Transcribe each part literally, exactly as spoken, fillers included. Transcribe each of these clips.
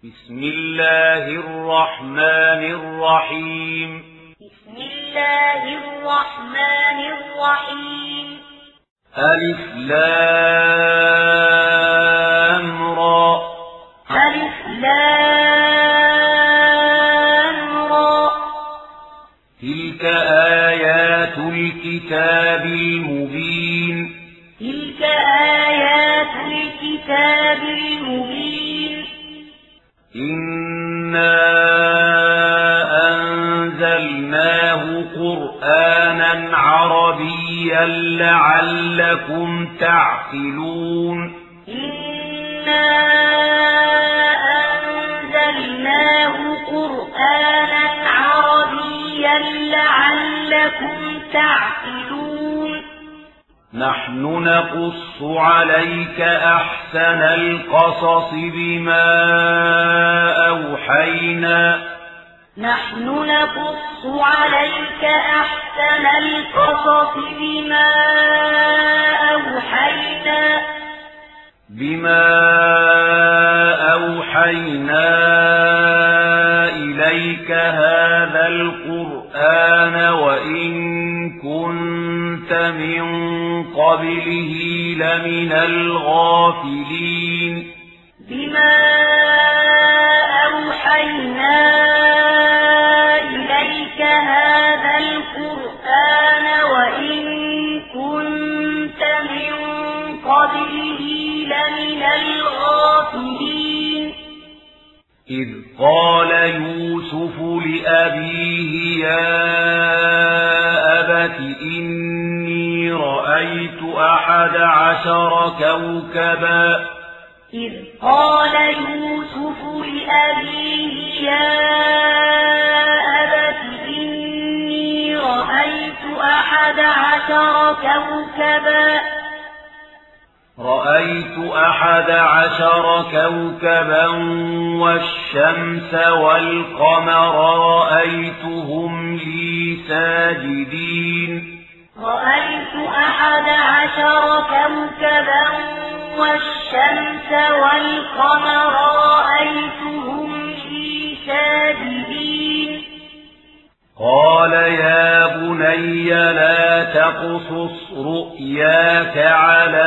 بسم الله الرحمن الرحيم بسم الله الرحمن الرحيم ألف لام را ألف لام را تلك آيات الكتاب المبين تلك آيات الكتاب المبين إنا أنزلناه قرآنا عربيا لعلكم تعقلون إنا أنزلناه قرآنا عربيا لعلكم تعقلون نحن نقص عليك أحسن القصص بما أوحينا نحن نقص عليك أحسن القصص بما أوحينا بما أوحينا إليك هذا القرآن وإن كنت من قبله لمن الغافلين بما أوحينا إليك هذا القرآن وإن كنت من قبله لمن الغافلين إذ قال يوسف لأبيه يا أبت إني رأيت أحد عشر كوكبا إذ قال يوسف لأبيه يا أبت إني رأيت أحد عشر كوكبا رأيت أحد عشر كوكبا والشمس والقمر رأيتهم لي ساجدين رأيت أحد عشر كوكبا والشمس والقمر رأيتهم لي ساجدين قال يا بني لا تقصص رؤياك على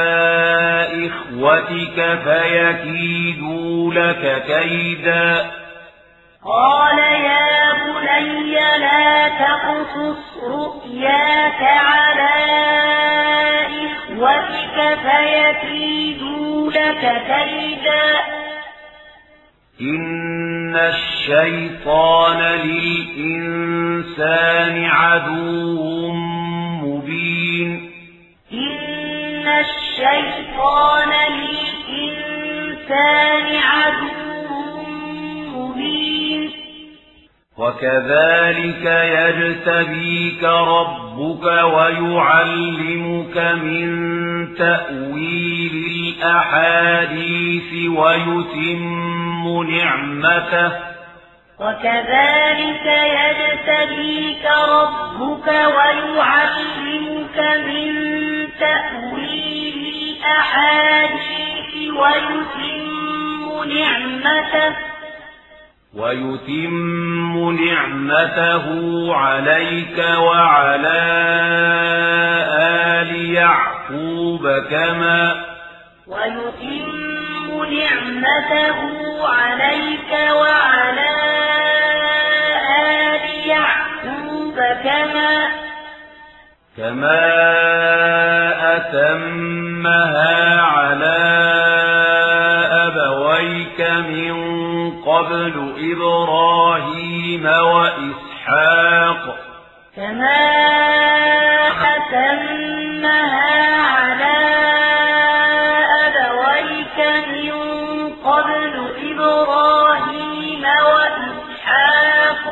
إخوتك فيكيدوا لك كيدا قال يا بني لا تقصص رؤياك على إخوتك فيكيدوا لك كيدا إن الشيطان للإنسان عدو مبين إن الشيطان للإنسان عدو مبين وكذلك يجتبيك ربك ويعلمك من تأويل الأحاديث ويتم نعمته وكذلك يجتبيك ربك ويعلمك من تأويل الأحاديث ويتم نعمته ويتم نعمته عليك وعلى آل يعقوب كما ويتم نعمته عليك وعلى آل يعقوب كما كما أتمها على أبويك من قبل إبراهيم وإسحاق كما أتمها على أبويك من قبل إبراهيم وإسحاق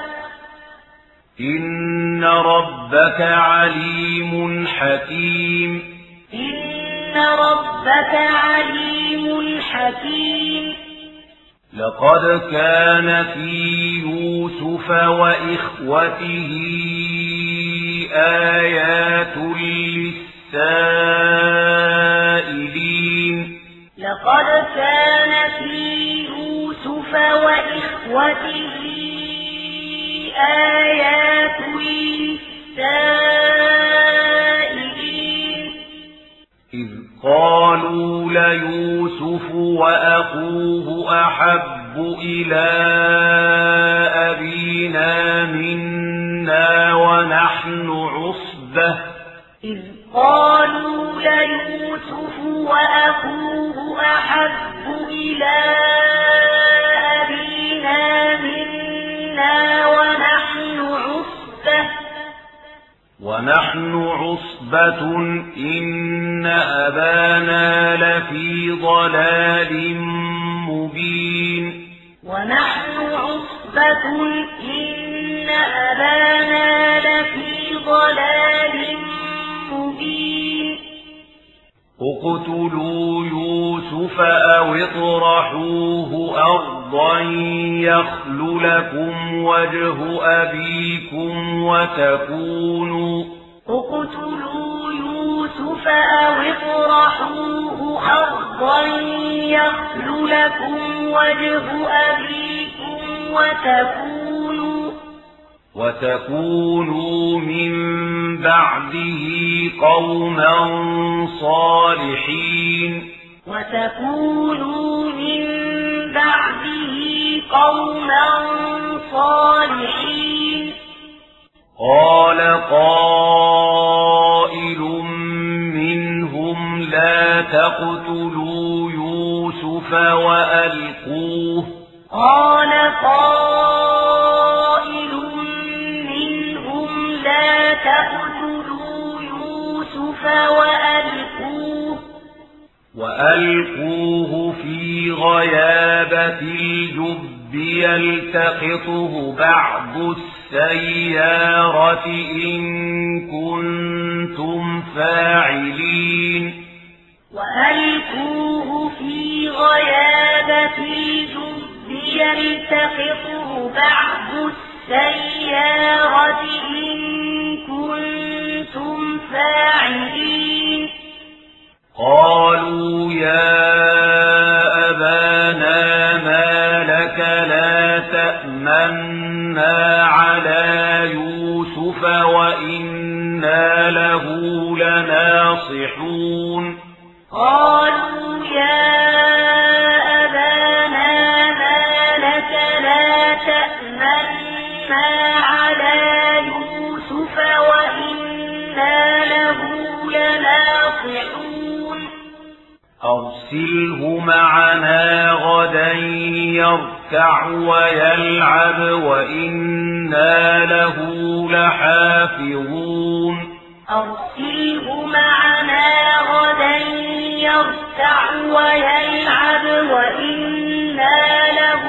إن ربك عليم حكيم إن ربك عليم حكيم لقد كان في يوسف وإخوته آيات للسائلين لقد كان في يوسف يوسف وإخوته آيات للسائلين إذ قالوا ليوسف وأخوه أحب إلى أبينا منا ونحن عصبة إذ قالوا ليوسف وأخوه أحب إلى أبينا منا ونحن عصبة ونحن عصبة إن أبانا لفي ضلال مبين ونحن عصبة إن أبانا لفي ضلال مبين اقتلوا يوسف أو اطرحوه أرضا يخل لكم وجه أبيكم وتكونوا اقتلوا يوسف أو اطرحوه أرضا يخل لكم وجه أبيكم وتكونوا وتكونوا من بعده قوما صالحين وتكونوا من بعده قوما صالحين قال قائل منهم لا تقتلوا يوسف وألقوه قال قائل منهم لا تقتلوا يوسف وألقوه وألقوه في غيابة الجب يلتقطه بعض السيارة إن كنتم فاعلين وألقوه في غيابة الجب يلتقطه بعض السيارة إن كنتم فاعلين قالوا يا أبانا ما لك لا تأمنا على يوسف وإنا له لناصحون قالوا يا أبانا ما لك لا تأمنا على يوسف وإنا له لناصحون أرسله معنا غدا يرتع ويلعب وإنا له لحافظون أرسله معنا غدا يرتع ويلعب وإنا له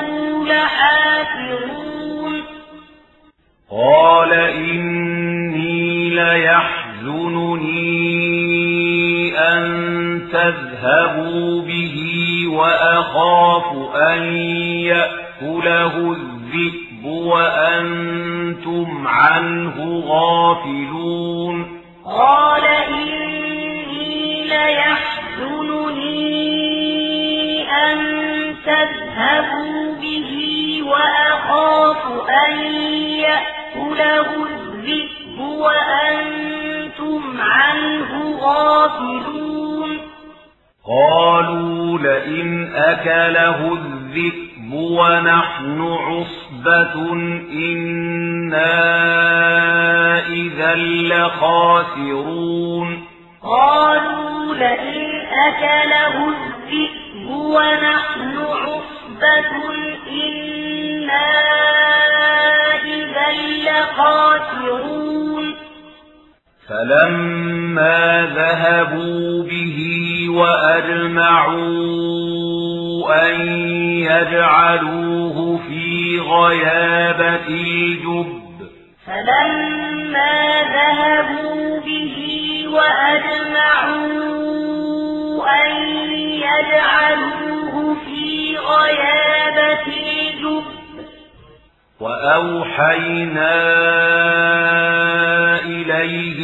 لحافظون قال إني ليحزنني أن تذهبوا به وأخاف أن يأكله الذئب وأنتم عنه غافلون قال إني ليحزنني أن تذهبوا به وأخاف أن يأكله الذئب وأنتم عنه غافلون قالوا لئن أكله الذئب ونحن عصبة إنا إذا لخاسرون قالوا لئن أكله الذئب ونحن عصبة إنا إذا لخاسرون فلما ذهبوا به وأجمعوا أن يجعلوه في غيابة الجب فلما ذهبوا به وأجمعوا أن يجعلوه في غيابة الجب وأوحينا إليه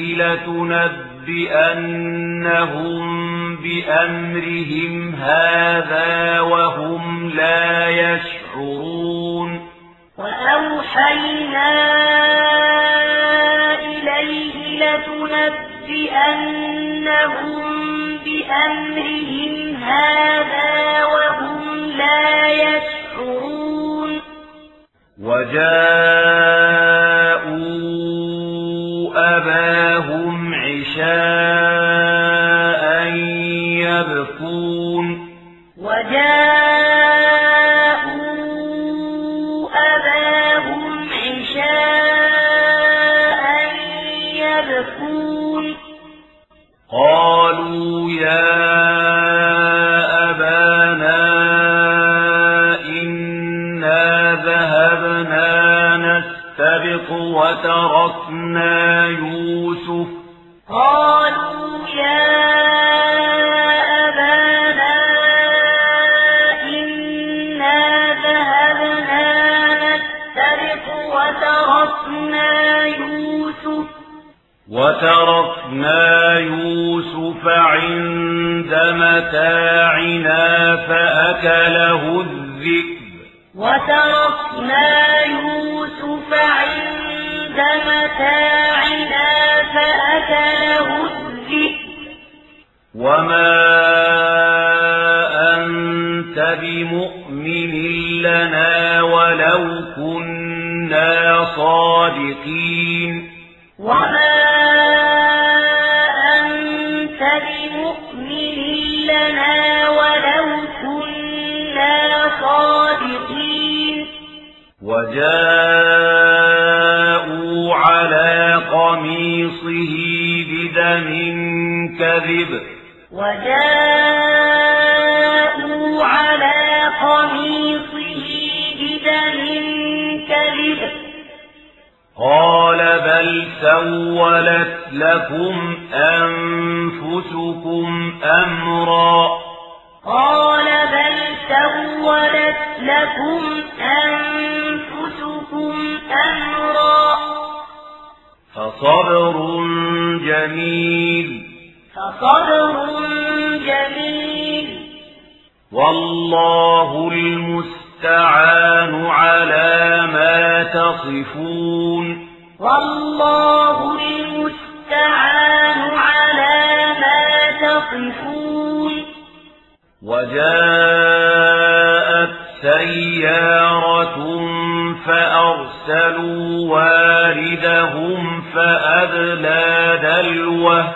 لتنبئنهم بأمرهم هذا وهم لا يشعرون يشعرون وأوحينا إليه لتنبئنهم بأمرهم هذا وهم لا يشعرون وجاءوا أباهم عشاء يبكون وجاءوا أباهم عشاء يبكون قالوا يا أبانا إنا ذهبنا نستبق وتركنا يوسف قالوا يا أبانا إنا ذهبنا نستبق وتركنا يوسف وتركنا يوسف عند متاعنا فأكله الذئب وتركنا يوسف عند متاعنا فأكله الذئب وما أنت بمؤمن لنا ولو كنا صادقين وما أنت بمؤمن لنا ولو كنا صادقين وجاءوا على قميصه بدم كذب وجاءوا على قميصه بدم كذب قال بل سولت لكم أنفسكم أمرا قال بل سولت لكم أنفسكم أمرا فصبر جميل فصبر جميل والله المستعان على ما تصفون والله المستعان على ما تصفون وجاءت سيارة فأرسلوا واردهم فأدلى دلوه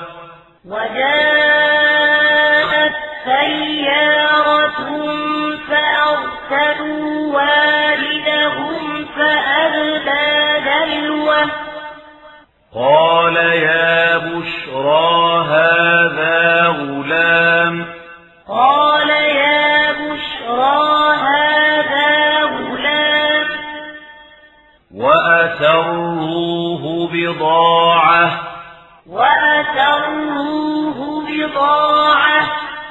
وجاءت سيارة فأرسلوا واردهم فأدلى دلوه قال يا بشرى هذا غلام قال يا بشرى هذا غلام وأسروه بضاعة وأسروه بضاعة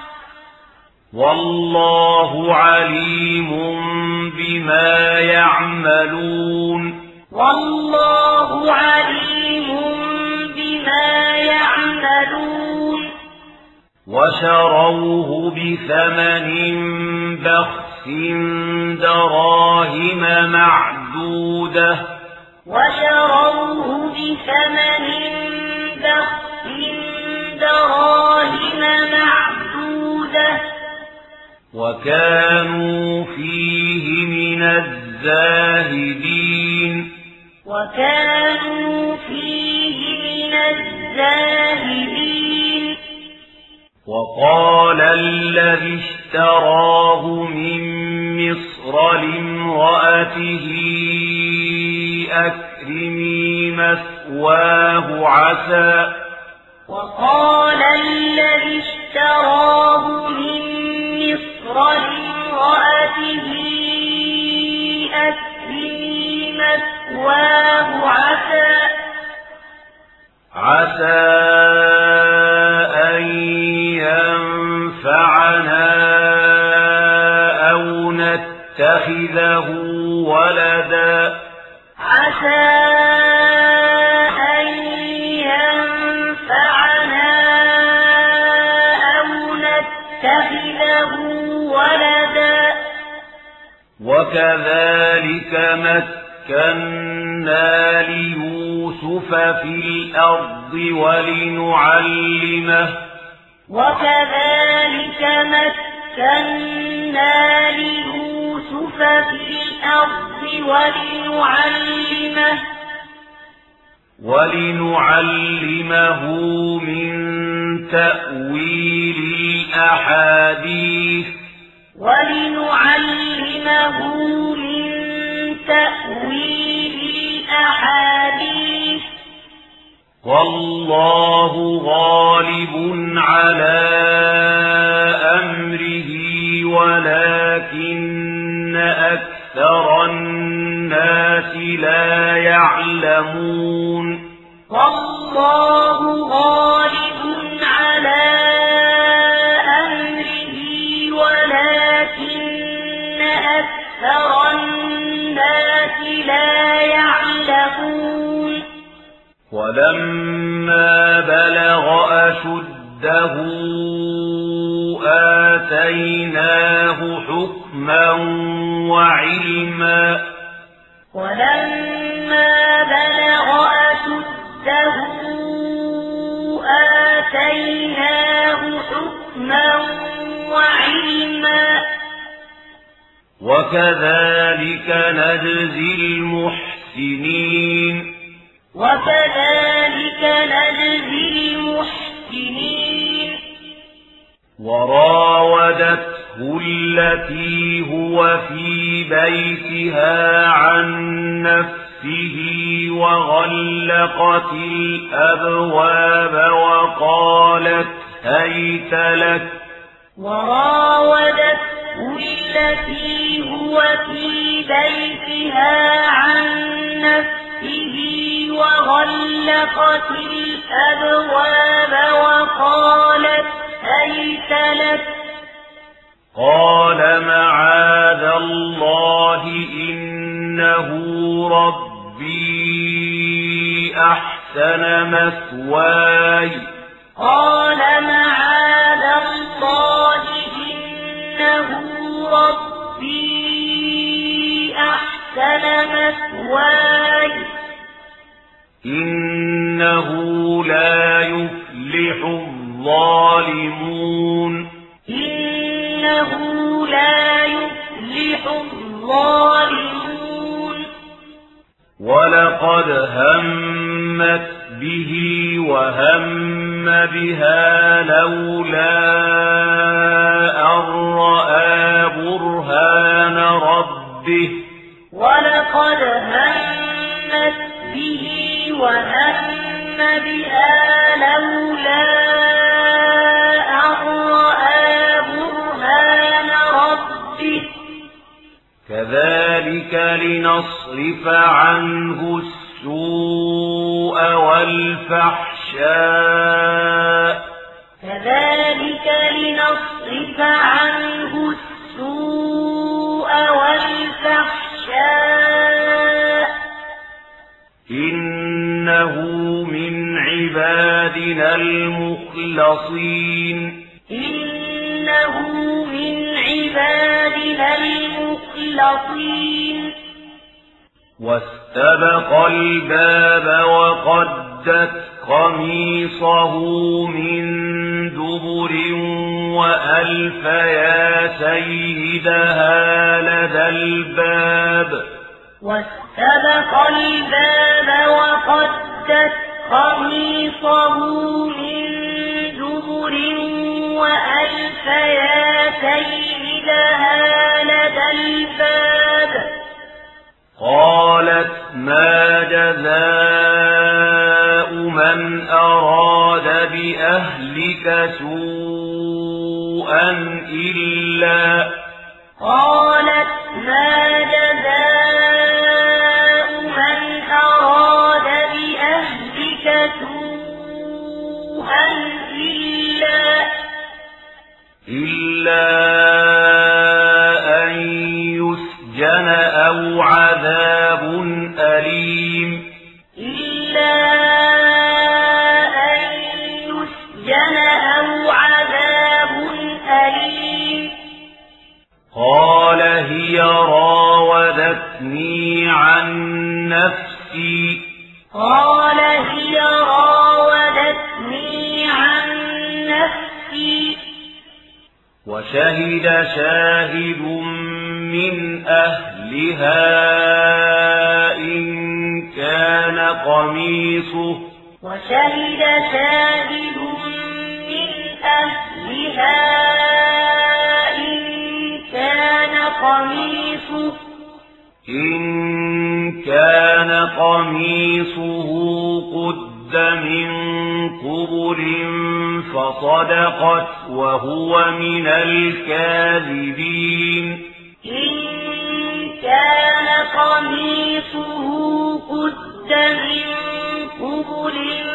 والله عليم بما يعملون والله عليم بما يعملون وشروه بثمن بخس دراهم معدودة وشروه بثمن بخس دراهم معدودة وكانوا فيه من الزاهدين وكانوا فيه من الزاهدين وقال الذي اشتراه من مصر لامرأته أكرمي مثواه عسى وقال الذي اشتراه من مصر لامرأته أكرمي مثواه عسى عسى أن ينفعنا أو نتخذه ولدا عسى أن ينفعنا أو نتخذه ولدا وكذلك مكنا ليوسف في الأرض ولنعلمه وكذلك مكنا ليوسف في الأرض ولنعلمه ولنعلمه من تأويل الأحاديث ولنعلمه من تأويل الأحاديث والله غالب على أمره ولكن أكثر الناس لا يعلمون والله غالب على أمره ولكن أكثر الناس لا يعلمون ولما بلغ أشده آتيناه حكما وعلما ولما بلغ أشده آتيناه حكما وعلما وكذلك نجزي المحسنين وكذلك نجزي المحسنين وراودته التي هو في بيتها عن نفسه وغلقت الأبواب وقالت هيت لك وراودته التي هو في بيتها عن نفسه وغلقت الأبواب وقالت هيت لك قال معاذ الله إنه ربي أحسن مثواي قال معاذ الله إنه ربي أحسن مثواي إنه لا يفلح الظالمون إنه لا يفلح الظالمون ولقد همت به وهم بها لولا أن رأى برهان ربه ولقد همت به وهم بها لولا أن رأى برهان ربه كذلك لنصرف عنه السوء والفحشاء كذلك لنصرف عنه السوء والفحشاء إنه من عبادنا المخلصين إنه من عبادنا المخلصين واستبق الباب وقدت قميصه من دبر وألف يا سيدها لدى الباب واستبق الباب وقدت قميصه من دبر وألف يا سيدها لدى الباب قالت ما جزاء من أراد بأهلك سوءا إلا قالت ما جزاء من أراد بأهلك سوءا إلا إلا أن يسجن أو عذاب أليم إلا أن يسجن أو عذاب أليم قال هي راودتني راودتني عن نفسي قال هي راودتني عن نفسي وشهد شاهد من أهلها إن كان قميصه وشهد شاهد من أهلها إن كان قميصه إن كان قميصه قد من قبل فصدقت وهو من الكاذبين إن كان قميصه قد من قبل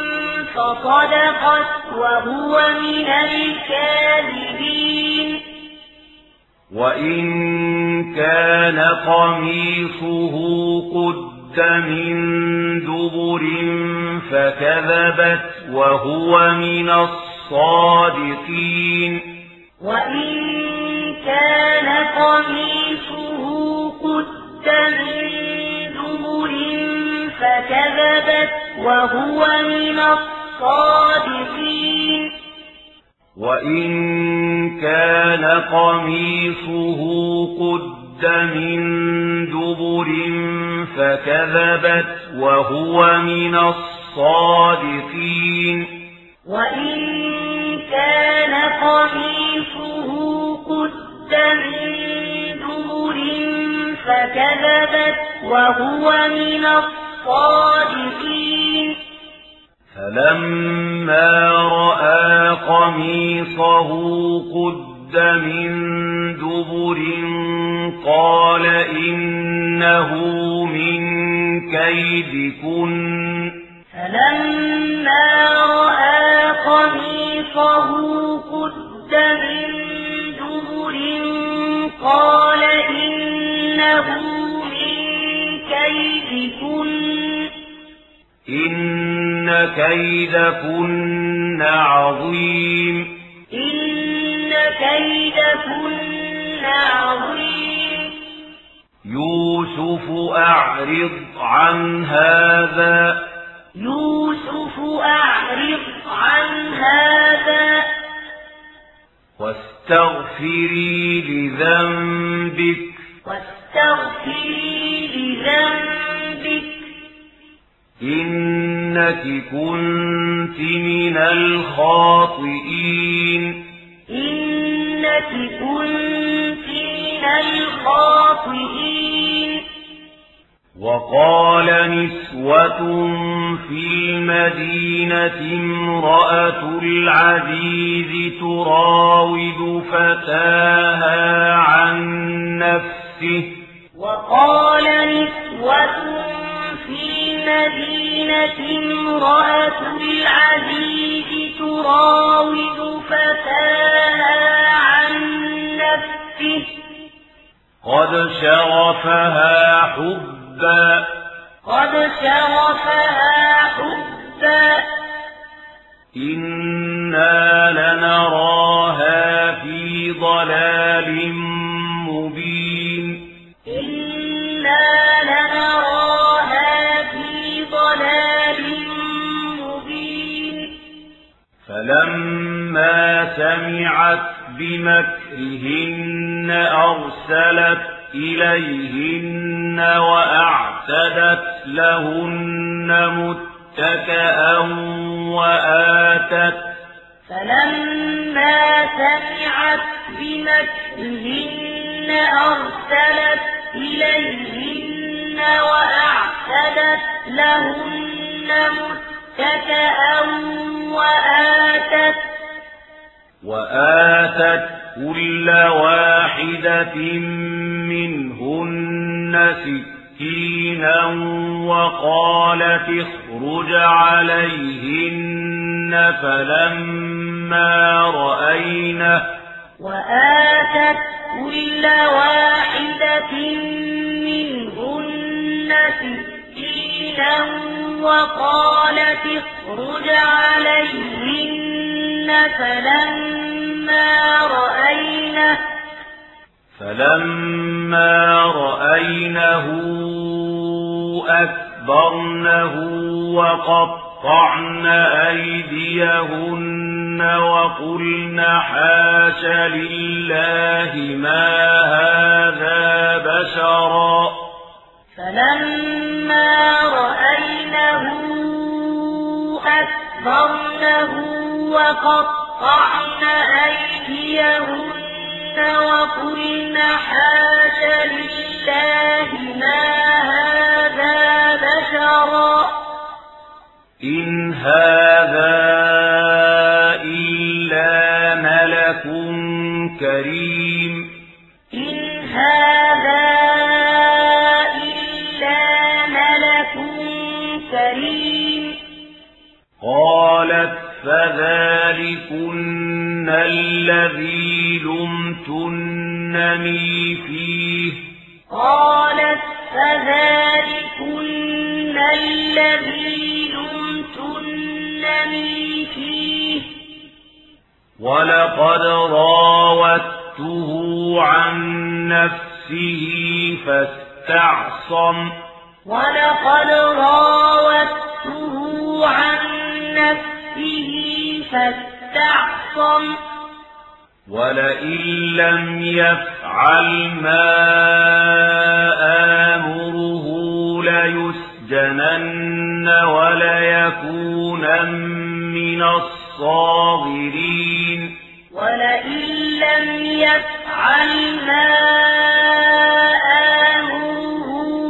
فصدقت وهو من الكاذبين وإن كان قميصه قد من دبر فكذبت وهو من الصادقين وإن كان قميصه قد من دبر فكذبت وهو من الصادقين وإن كان قميصه قد من دبر فكذبت وهو من الصادقين وإن كان قميصه قد من دبر فكذبت وهو من الصادقين فلما رأى قميصه قد من دبر قال إنه من كيدكن فلما رأى قميصه قد من دبر قال إنه من كيدكن إن كيدكن عظيم إن كيدكن عظيم يوسف أعرض عن هذا يوسف أعرض عن هذا واستغفري لذنبك واستغفري لذنبك إنك كنت من الخاطئين إنك كنت من الخاطئين وقال نسوة في المدينة امرأة العزيز تراود فتاها عن نفسه وقال نسوة في المدينة امرأة العزيز تراود فتاها عن نفسه قد شغفها حبا قد شغفها حبا إنا لنراها في ضلال مبين إنا لنراها في ضلال مبين فلما سمعت بمكرهن أرسلت إليهن وأعتدت لهن متكئا وآتت فلما سمعت بمكرهن أرسلت إليهن وأعتدت لهن متكئا وآتت وآتت كل واحدة منهن سكينا وقالت اخرج عليهن فلما رأينه وآتت كل واحدة منهن سكينا وقالت اخرج عليهن فلما رأينه فلما رأينه أكبرنه وقطعن أيديهن وقلن حاش لله ما هذا بشرا فلما رأينه أكبرنه وقطعن أيديهن وقلن حاش لله ما هذا بشرا إن هذا إلا ملك كريم إن هذا إلا ملك كريم قالت فذلكن الذي لمتنني فيه قالت فذلكن الذي لمتنني فيه ولقد راودته عن نفسه فاستعصم ولقد راودته عن نفسه فاستعصم ولئن لم يفعل ما آمره ليسجنن وليكونن من الصاغرين ولئن لم يفعل ما آمره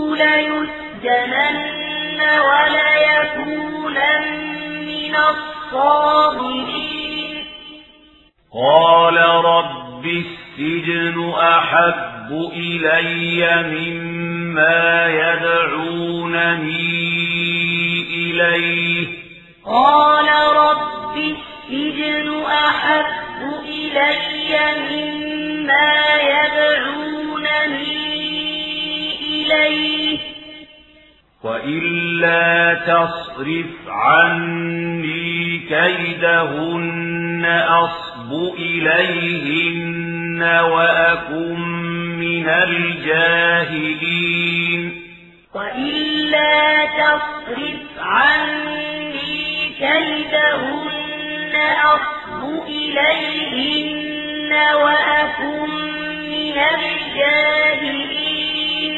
ليسجنن وليكونن من الصاغرين قال رب السجن أحب إلي مما يدعونني إليه قال رب السجن أحب إلي مما يدعونني إليه وإلا تصرف عني كيدهن أصب إليهن وأكن من الجاهلين وإلا تصرف عني كيدهن أصب إليهن وأكن من الجاهلين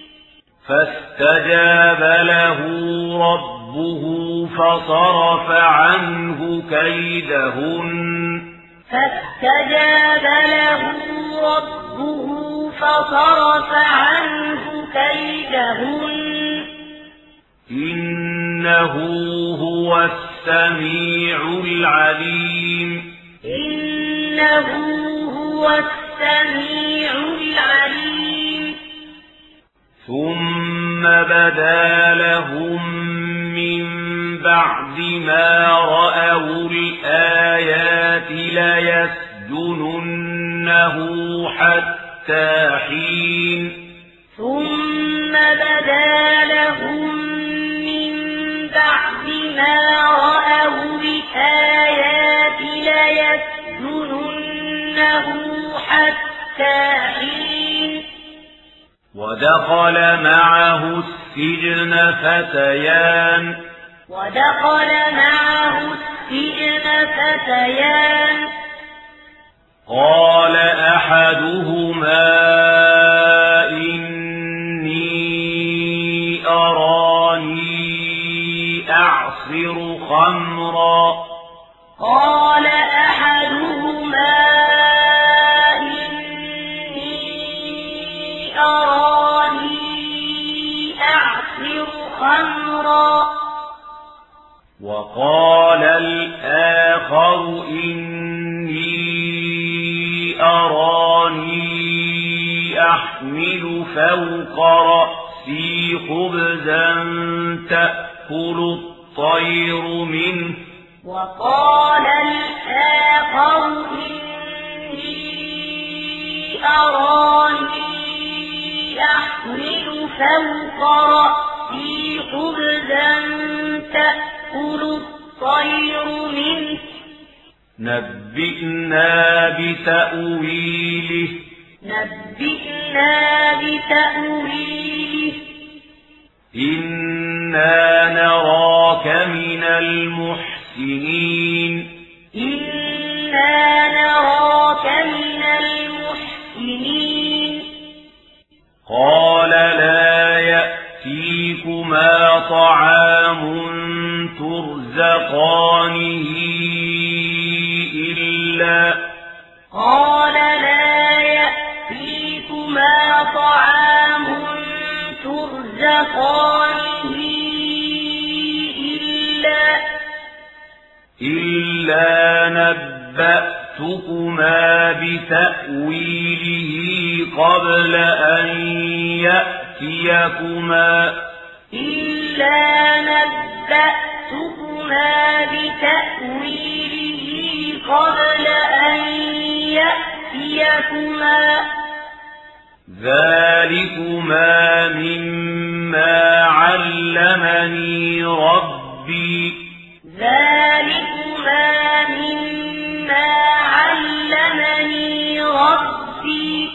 فاستجاب له ربه فصرف عنه كيدهن فاستجاب له ربه فصرف عنه كيدهن إنه هو السميع العليم إنه هو السميع العليم ثم بدا لهم من بعد ما رأوا الآيات ليسجننه حتى حين ثم بدا لهم من بعد ما رأوا الآيات ليسجننه حتى حين ودخل معه السجن فتيان ودخل معه السجن فتيان قال أحدهما إني أراني أعصر خمرا قال أحدهما إني أراني أعصر خمرا وقال الآخر إني أراني أحمل فوق رأسي خبزا تأكل الطير منه وقال الآخر إني أراني أحمل فوق رأسي خبزا تأكل الطير منه نبئنا بتأويله نبئنا بتأويله إنا نراك من المحسنين إنا نراك من المحسنين قال لا يأتيكما طعام ترزقانه إلا قال لا يأتيكما طعام ترزقانه إلا إلا نبأتكما بتأويله قبل أن يأتيكما إلا نبأتكما بتأويله قبل أن يأتيكما ذلكما مما علمني ربي ذلكما مما علمني ربي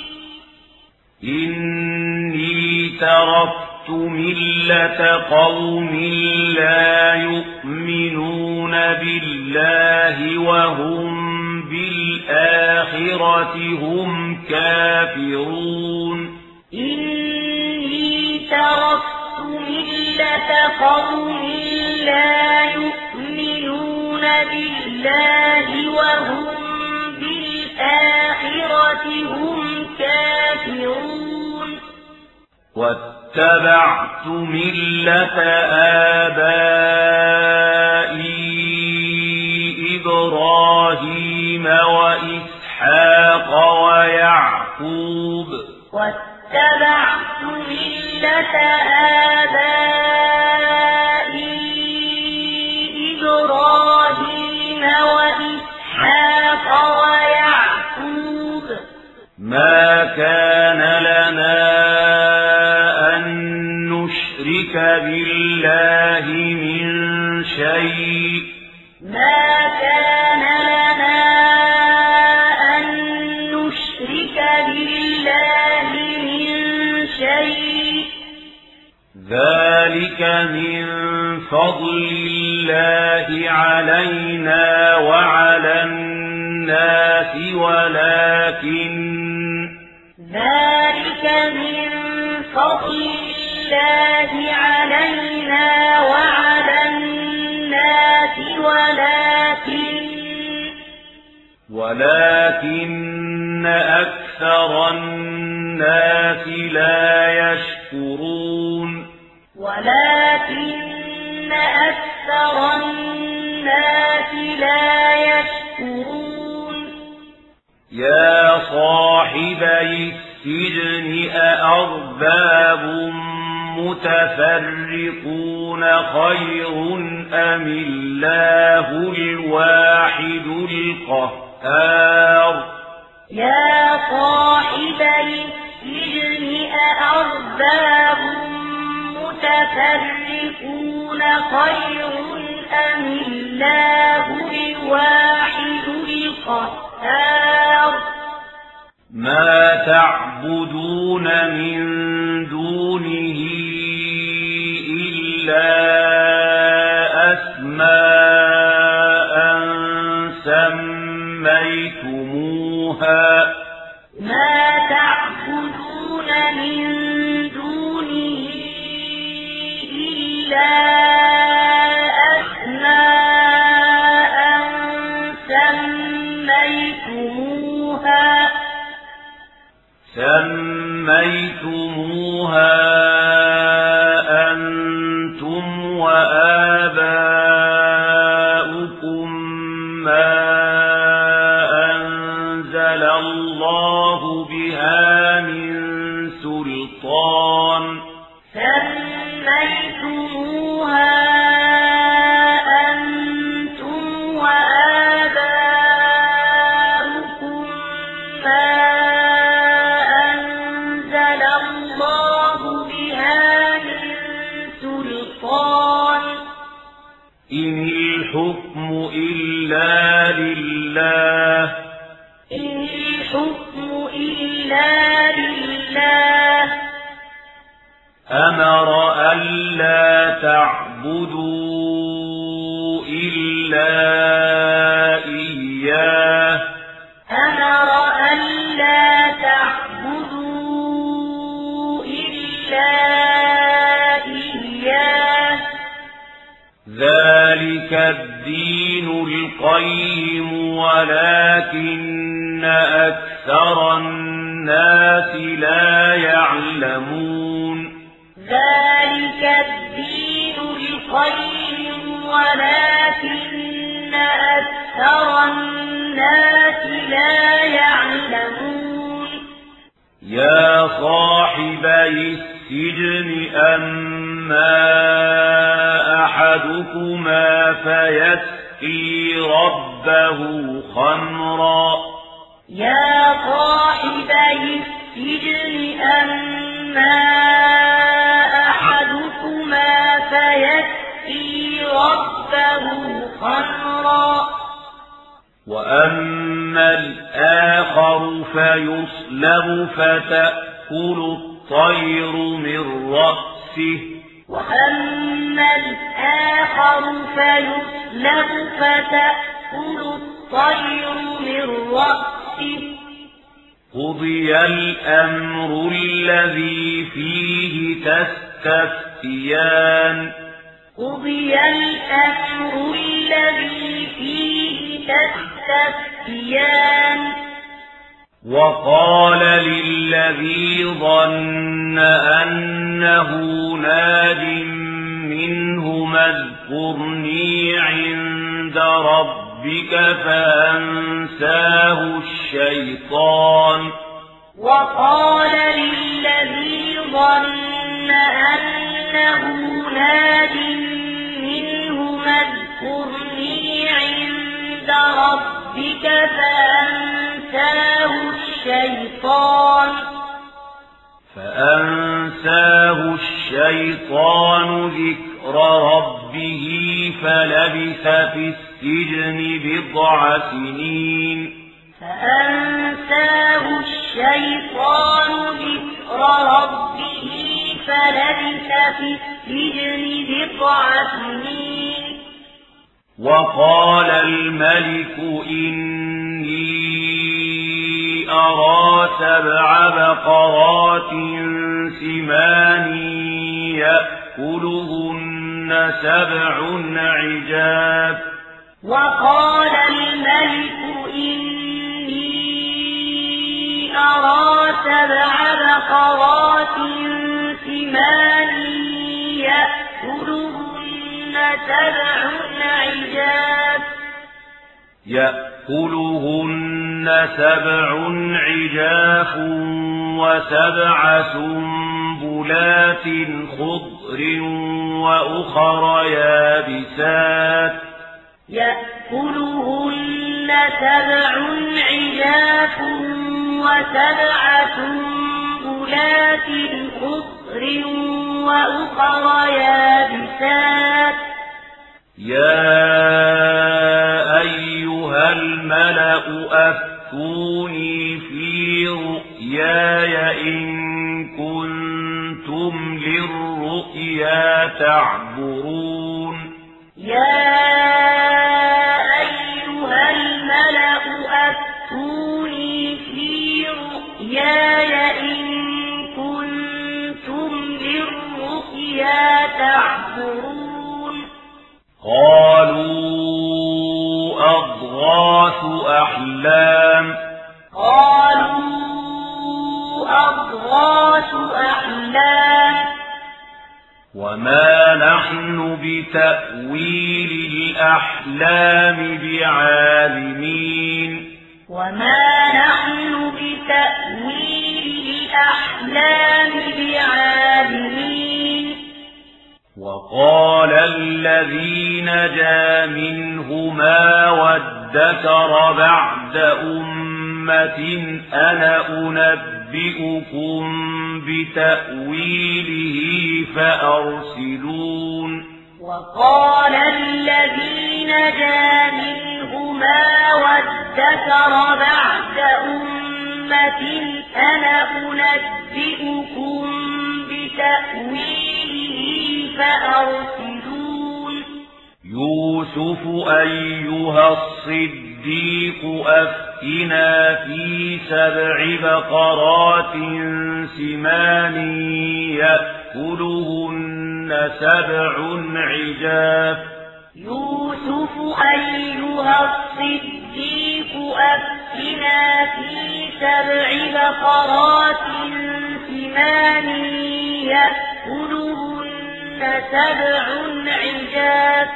إني تركت ملة قوم لا يؤمنون بالله وهم بالآخرة هم كافرون إني تركت ملة قوم لا يؤمنون بالله وهم بالآخرة هم كافرون واتبعت ملة آبائي إبراهيم وإسحاق ويعقوب واتبعت ملة آبائي إبراهيم وإسحاق ويعقوب ما كان لنا أن نشرك بالله من شيء ما كان لنا أن نشرك بالله من شيء ذلك من فضل الله علينا وعلى الناس ولكن ذلك من فضل الله علينا وعلى الناس ولكن ولكن أكثر الناس لا يشكرون ولكن أكثر الناس لا يشكرون يا صاحبي السجن أأرباب متفرقون خير أم الله الواحد القهار يا صاحبي السجن أأرباب متفرقون خير أم الله الواحد القهار ما تعبدون من دونه إلا أسماء سميتموها ما تعبدون من دونه إلا أسماء سميتموها سميتموها أنتم وآباؤكم ما أنزل الله بها من سلطان سميتموها أنتم وآباؤكم ما أنزل الله بها من سلطان إن الحكم إلا لله إن الحكم إلا أمر ألا تعبدوا إلا إياه أمر ألا تعبدوا إلا إياه ذلك الدين القيم ولكن أكثر الناس لا يعلمون ذلك الدين القيم ولكن أكثر الناس لا يعلمون يا صاحبي السجن أما أحدكما فيسقي ربه خمرا يا صاحبي السجن أما أحدكما فيسقي ربه خمرا وأما الآخر فيصلب فتأكل الطير من رأسه وأما الآخر فيسلب فتأكل الطير من رأسه قضي الأمر الذي فيه تستفتيان قضي الأمر الذي فيه تستفتيان وقال للذي ظن أنه ناج منهما اذكرني عند ربك فأنساه الشيطان وقال للذي ظن أنه ناج منهما اذكرني عند ربك فأنساه الشيطان فأنساه الشيطان ذكر ربه فلبث في السجن بضع سنين فأنساه الشيطان ذكر ربه فلبث في السجن بضع سنين وقال الملك إني أرى سبع بقرات سمان يأكلهن سبع عجاف وقال الملك إني أرى سبع بقرات سمان يأكلهن سبع عجاف يأكلهن سبع عجاف وسبع سنبلات خضر وأخر يابسات يأكلهن سبع عجاف وسبع سنبلات خضر وأخر يابسات يا أيها الملأ أفتوني في رؤياي إن كنتم للرؤيا تعبرون يا أيها الملأ أفتوني في رؤياي إن كنتم للرؤيا تعبرون قالوا أضغاث أحلام قالوا أضغاث أحلام وما نحن بتأويل الأحلام بعالمين وما نحن بتأويل الأحلام بعالمين وقال الذي نجا منهما وادكر بعد أمة أنا أنبئكم بتأويله فأرسلون وقال الذي نجا منهما وادكر بعد أمة أنا أنبئكم بتأويله فأرسلون يوسف أيها الصديق أفتنا في سبع بقرات سمان يأكلهن سبع عجاف يوسف أيها الصديق أفتنا في سبع بقرات سمان يأكلهن سبع عجاف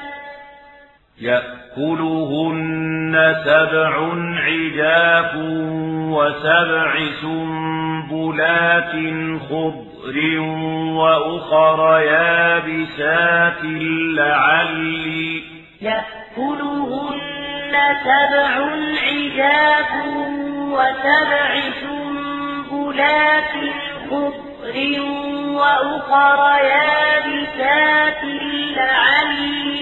يأكلهن سبع عجاف وسبع سنبلات خضر وأخر يابسات لعلي يأكلهن سبع عجاف وسبع سنبلات خضر وأخر يابسات لعلي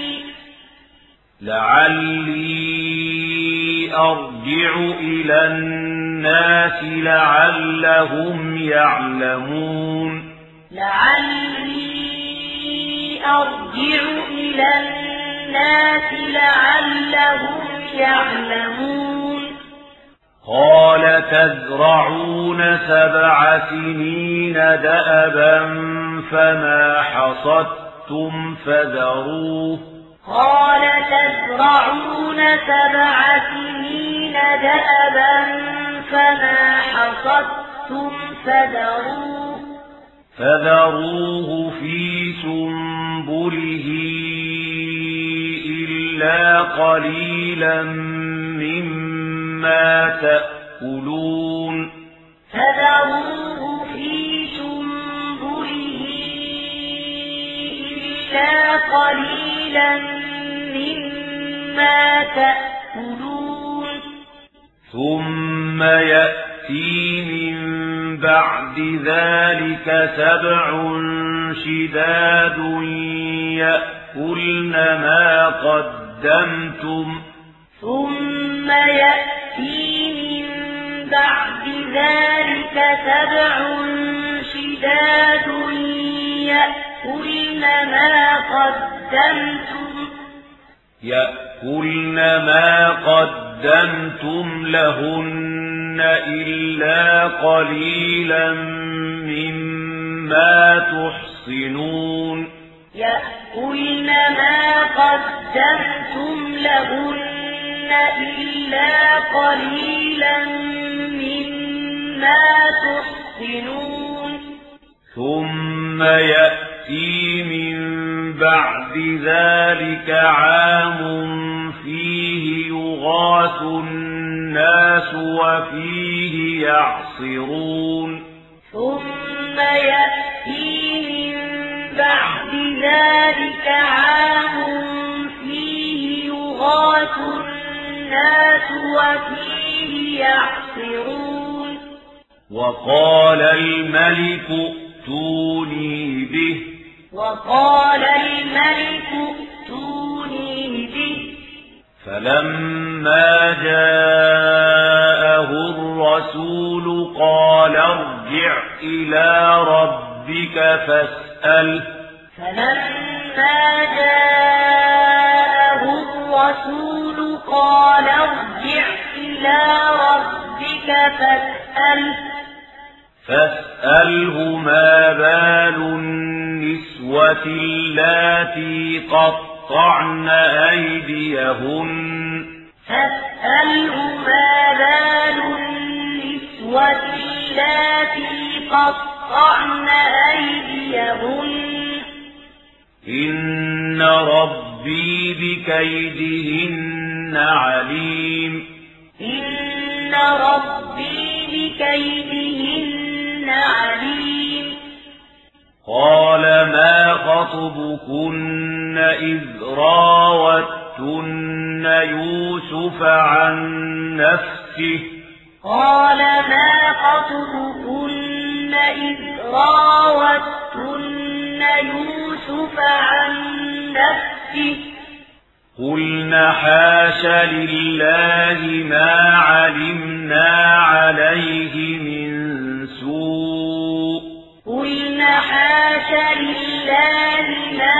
لعلي أرجع إلى الناس لعلهم يعلمون لعلي أرجع إلى الناس لعلهم يعلمون قال تزرعون سبع سنين دأبا فما حصدتم فذروه قال تزرعون سبع سنين دأبا فما حصدتم فذروه فذروه في سنبله إلا قليلا مما تأكلون فذروه في سنبله إلا قليلا مما تأكلون ثم يأتي من بعد ذلك سبع شداد يأكلن ما قدمتم ثم يأتي من بعد ذلك سبع شداد يأكلن ما قدمتم يأكلن ما قدمتم لهن إلا قليلا مما تحصنون يأكلن ما قدمتم لهن إلا قليلا مما تحصنون ثم يأتي من بعد ذلك عام فيه يغاث الناس وفيه يعصرون ثم يأتي من بعد ذلك عام فيه يغاث الناس وفيه يعصرون وقال الملك ائتوني به وقال الملك ائتوني به فلما جاءه الرسول قال ارجع إلى ربك فاسأله فلما جاءه الرسول قال ارجع إلى ربك فاسأله فاسأله ما بال النسوة اللاتي قطعن أيديهن فاسأله ما بال النسوة اللاتي قطعن أيديهن إن ربي بكيدهن عليم إن ربي بكيدهن عليم قال ما خطبكن إذ راوتن يوسف عن نفسه قال ما خطبكن إذ راوتن يوسف عن نفسه قلنا حاش لله ما علمنا عليه من سوء قلنا حاش لله ما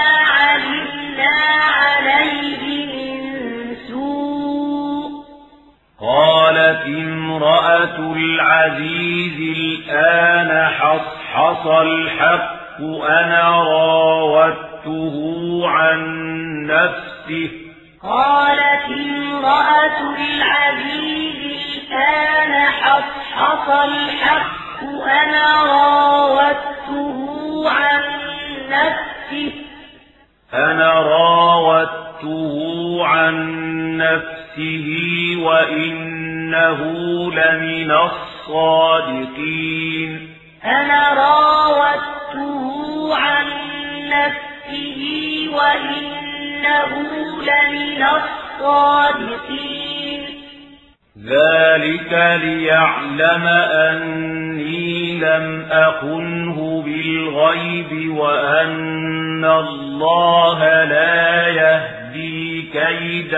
الحق أنا راودته عن نفسه قالت امرأة العزيز الآن حصحص الحق أنا راودته عن نفسه أنا راودته عن نفسه وإنه لمن الصادقين أنا راودته عن نفسه وإنه لمن الصادقين ذلك ليعلم أني لم أخنه بالغيب وأن الله لا يهدي كيد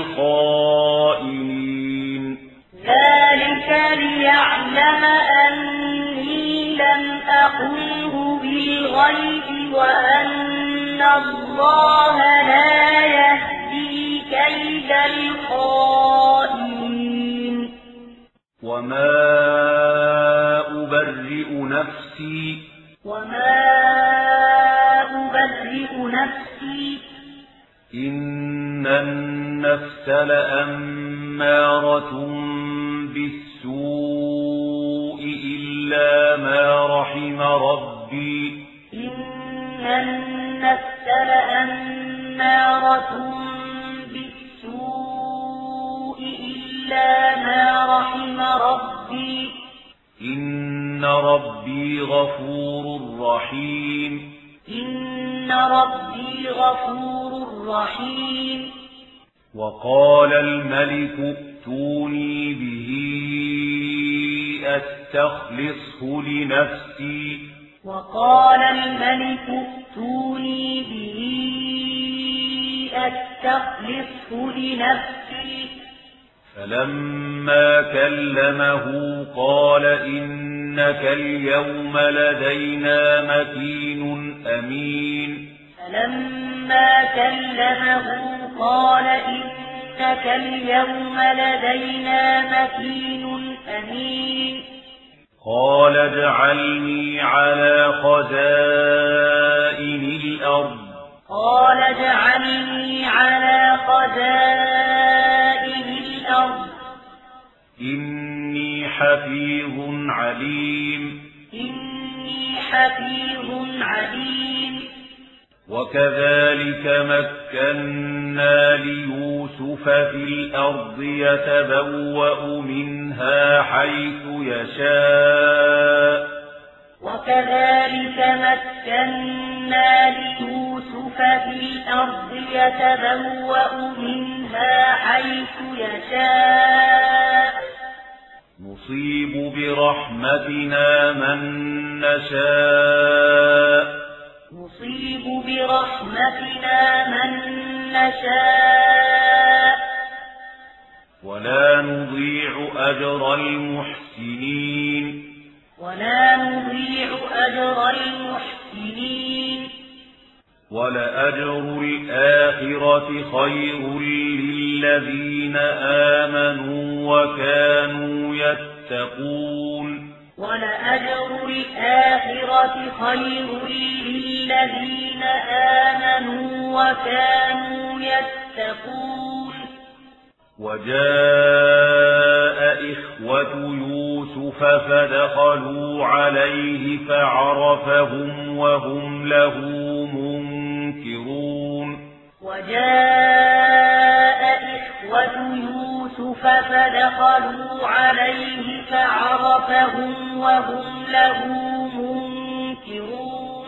الخائنين ذلك ليعلم أني لم أخنه بالغيب وأن الله لا يهدي كيد الخائنين وما أبرئ نفسي وما أبرئ نفسي إن النفس لأمارة بالسوء إلا ما رحم ربي إن النفس لأمارة بالسوء إلا ما رحم ربي إن ربي غفور رحيم إن ربي غفور رحيم وقال الملك ائتوني به أستخلصه لنفسي وقال الملك ائتوني به أستخلصه لنفسي فلما كلمه قال إنك اليوم لدينا مكين أمين فلما كلمه قال إنك اليوم لدينا مكين أمين قال اجعلني على خزائن الأرض قال اجعلني على خزائن الأرض إني حفيظ عليم إني حفيظ عليم وكذلك مكنا ليوسف في الأرض يتبوأ منها حيث يشاء وكذلك مكنا ليوسف في الأرض يتبوأ منها حيث يشاء نصيب برحمتنا من نشاء نصيب برحمتنا من نشاء ولا نضيع أجر المحسنين ولا نضيع أجر المحسنين ولأجر الآخرة خير للذين آمنوا وكانوا يتقون ولأجر الآخرة خير للذين آمنوا وكانوا يتقون وجاء إخوة يوسف فدخلوا عليه فعرفهم وهم له منكرون وجاء إخوة يوسف فدخلوا عليه فعرفهم وهم له منكرون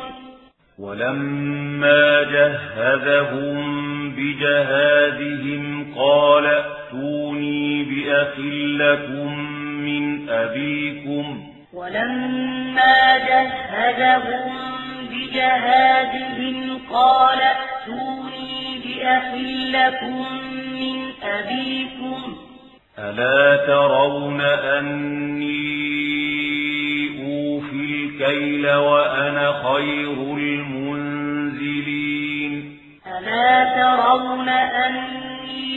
ولما جهزهم بجهازهم قال ائتوني بأخ لكم من أبيكم ولما جهزهم بجهازهم قال ائتوني بأخ لكم من أبيكم ألا ترون أني أوفي الكيل وأنا خير المنزلين ألا ترون أني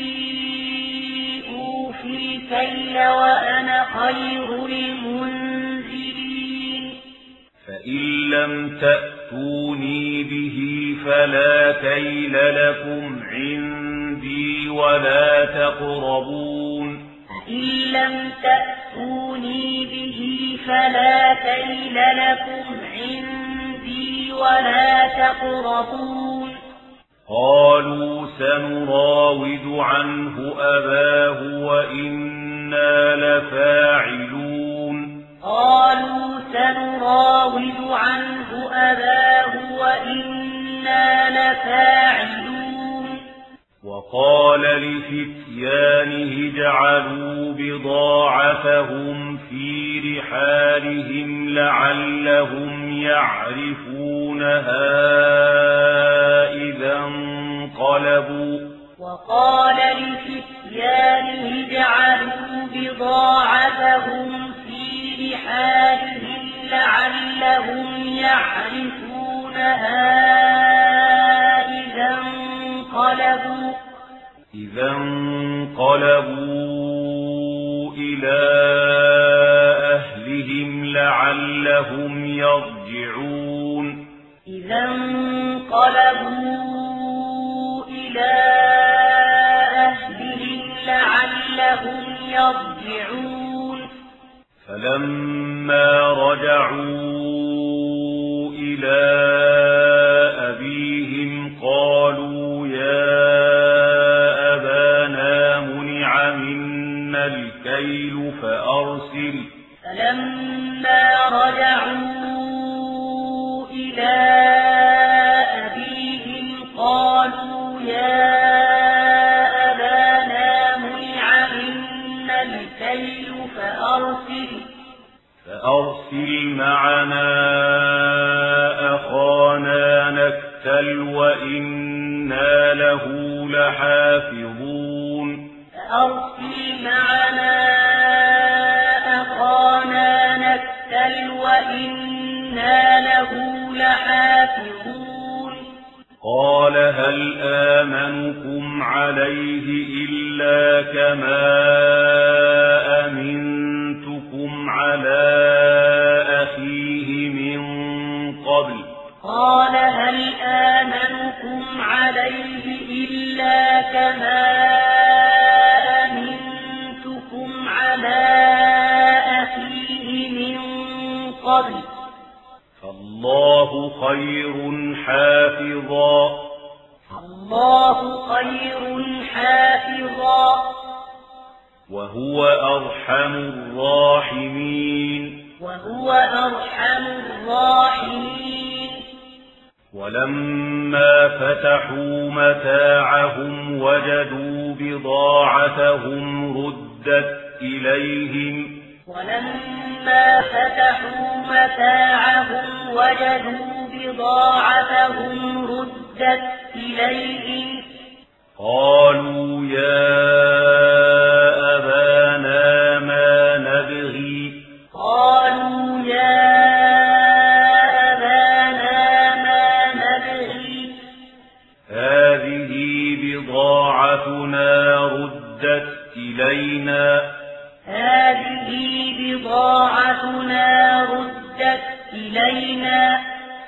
أوفي الكيل وأنا خير المنزلين فإن لم تأتوني به فلا كيل لكم عندي ولا تقربون فإن لم تأتوني به فلا كيل لكم عندي ولا تقربون قالوا سنراود عنه أباه وإنا لفاعلون قالوا سنراود عنه أباه وإنا لفاعلون وقال لفتيانه اجعلوا بضاعتهم في رحالهم لعلهم يعرفونها إذا انقلبوا وقال لفتيانه اجعلوا بضاعتهم في رحالهم لعلهم يعرفونها إذا انقلبوا إذا انقلبوا إلى أهلهم لعلهم يرجعون إذا انقلبوا إلى أهلهم لعلهم يرجعون فلما رجعوا إلى أبيهم قالوا يا أبانا منع منا الكيل فأرسل فلما رجعوا إلى أبيهم قالوا يا أبانا منع منا الكيل فأرسل فأرسل معنا أخانا نكتل وإنا له لحافظون فأرسل معنا أخانا نكتل وإنا له لحافظون قال هل آمنكم عليه إلا كما أمنتكم على أخيه من قبل قال هل آمنكم عليه إلا كما أمنتكم على أخيه من قبل فالله خير حافظا الله خير حافظا وهو أرحم الراحمين وهو أرحم الراحمين ولما فتحوا متاعهم وجدوا بضاعتهم ردت إليهم ولما فتحوا متاعهم وجدوا بضاعتهم ردت إليهم قالوا يا أبانا ما نبغي قالوا يا أبانا ما نبغي هذه بضاعتنا ردت إلينا هذه بضاعتنا ردت إلينا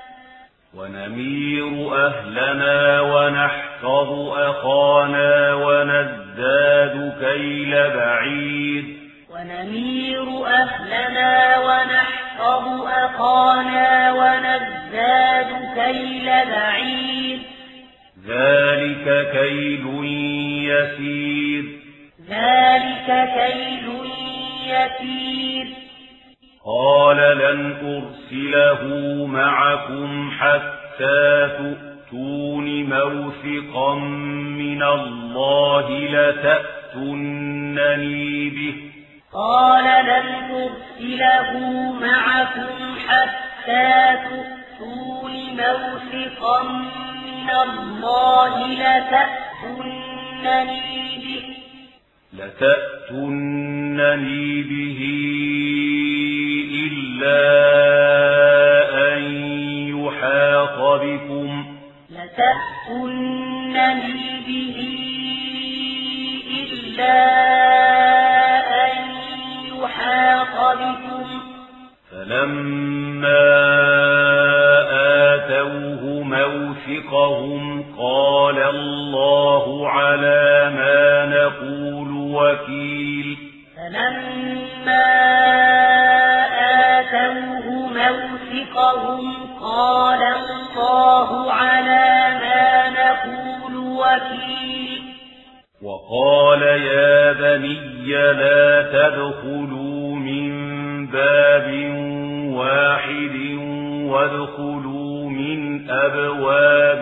ونمير أهلنا ونحفظ أخانا ونزداد كيل بعير ونمير أهلنا ونحفظ أخانا ونزداد كيل بعير ذلك كيل يسير ذلك كيل يسير قال لن أرسله معكم حتى تؤتون موثقا من الله لتأتونني به قال لن أرسله معكم حتى تؤتون موثقا من الله لتأتونني به لتأتونني به إلا أن يحاط بكم لتأتونني به إلا أن يحاط بكم فلما موثقهم قال الله على ما نقول وكيل فلما آتوه موثقهم قال الله على ما نقول وكيل وقال يا بني لا تدخلوا من باب واحد وادخلوا من أبواب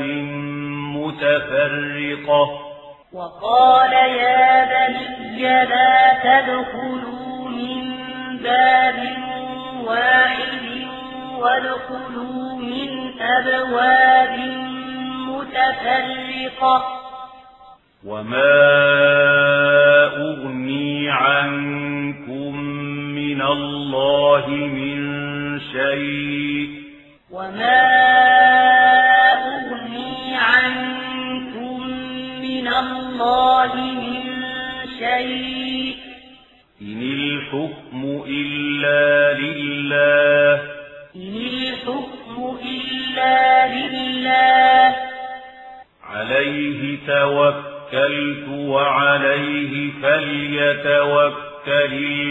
متفرقة وقال يا بني لا تدخلوا من باب واحد وادخلوا من أبواب متفرقة وما أغني عنكم من الله من شيء وما أغني عنكم من الله من شيء إن الحكم إلا لله إن الحكم إلا لله عليه توكلت وعليه فليتوكل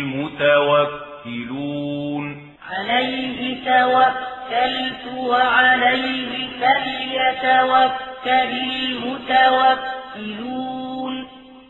المتوكلون عليه توكلت وعليه فليتوكل المتوكلون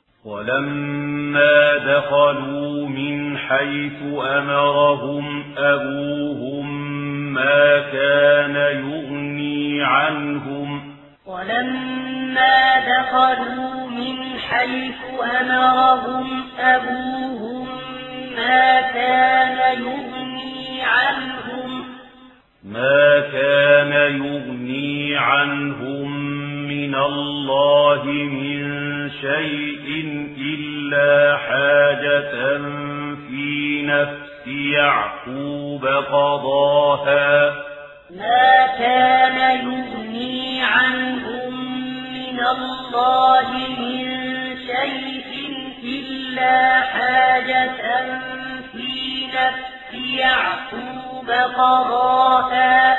ولما دخلوا من حيث أمرهم أبوهم ما كان يغني عنهم ولما دخلوا من حيث أمرهم أبوهم ما كان يغني عنهم ما كان يغني عنهم من الله من شيء إلا حاجة في نفس يعقوب قضاها ما كان يغني عنهم من الله من شيء إلا حاجة في نفس يعقوب قضاها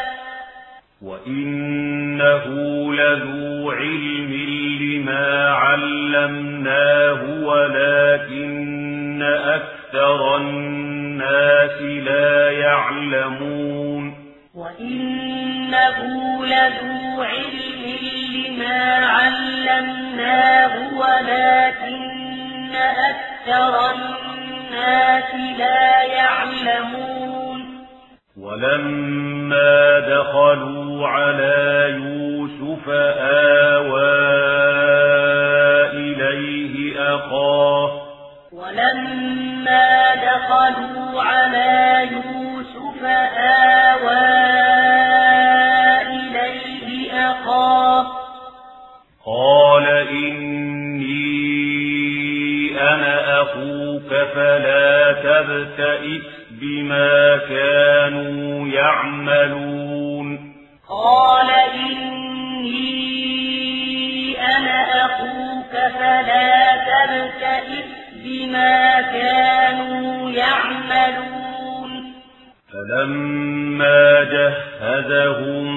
وإنه لذو علم لما علمناه ولكن أكثر الناس لا يعلمون وإنه لذو علم لما علمناه ولكن أكثر الناس لا يعلمون ولما دخلوا على يوسف آوى إليه أخاه ولما دخلوا على يوسف آوى إليه أخاه قال إني أنا أخوك فلا تبتئس بما كانوا يعملون قال إني أنا أخوك فلا تبتئس بما كانوا يعملون فلما جهزهم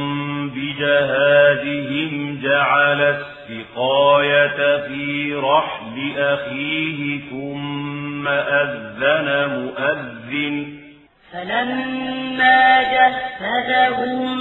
بجهازهم جعل السقاية في رحل أخيه ثم أذن مؤذن فلما جهزهم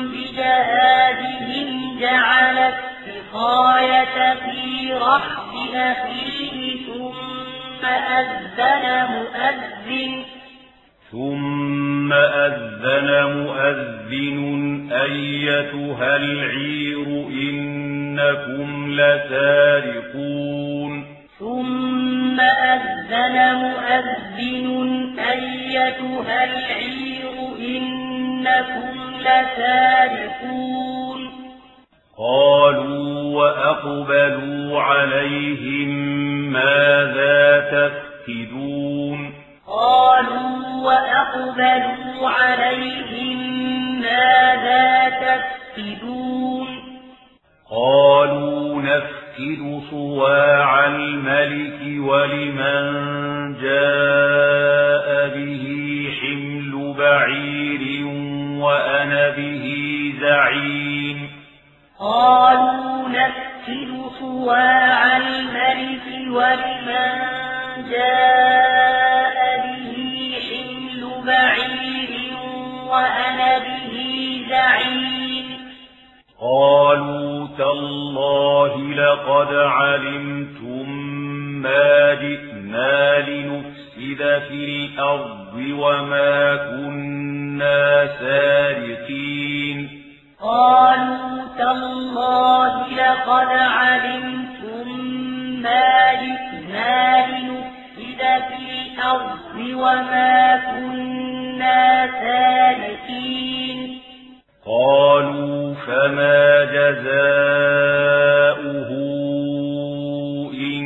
بجهازهم جعل السقاية في رحل أخيه ثم أذن مؤذن ثم أذن مؤذن أيتها العير إنكم لسارقون ثم أذن مؤذن أيتها العير إنكم لسارقون قالوا وأقبلوا عليهم ماذا تفقدون قالوا وأقبلوا عليهم ماذا تفقدون قالوا نفقد صواع الملك ولمن جاء به حمل بعير وأنا به زعيم قالوا نفقد صواع الملك ولمن جاء به حمل بعير وأنا به زعيم قالوا تالله لقد علمتم ما جئنا لنفسد في الأرض وما كنا سارقين قالوا تالله لقد علمتم ما جئنا لنفسد في الأرض وما كنا سارقين قالوا فما جزاؤه إن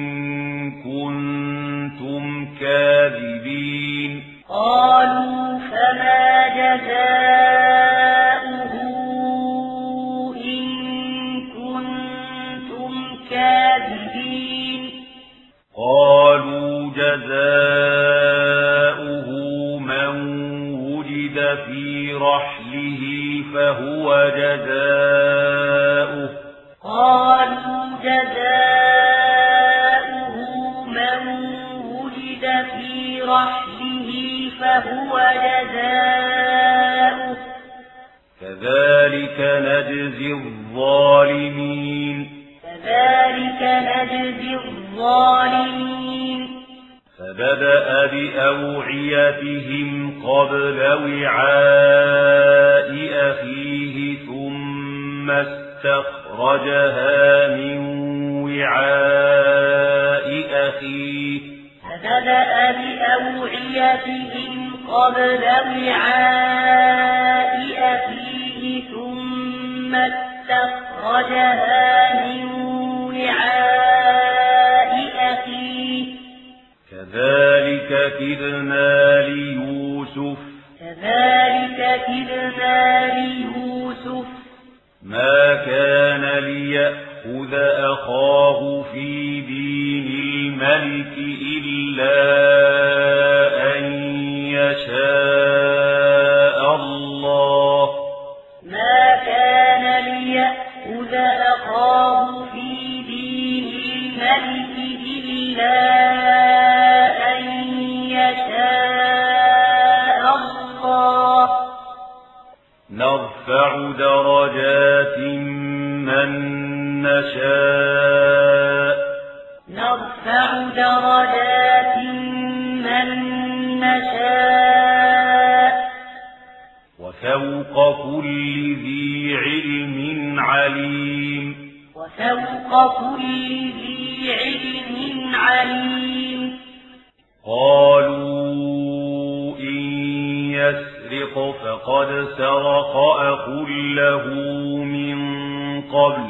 كنتم كاذبين قالوا فما جزاؤه إن كنتم كاذبين قالوا جزاؤه من وجد في رحله فهو جزاؤه قالوا جزاؤه من وجد في رحله فهو جزاؤه كذلك نجزي الظالمين كذلك نجزي الظالمين فبدأ بأوعيتهم قبل وعاء أخيه ثم استخرجها من وعاء أخيه فبدأ بأوعيتهم قبل وعاء أخيه ثم استخرجها من وعاء أخيه كذلك كدنا ليوسف كذلك كدنا ليوسف ما كان ليأخذ أخاه في دين الملك إلا أن يشاء الله ما كان ليأخذ أخاه في دين الملك إلا أن يشاء الله نرفع درجات من نشاء نرفع درجات من نشاء وفوق كل ذي علم عليم وفوق كل ذي علم عليم قالوا إن يسرق فقد سرق أخ له من قبل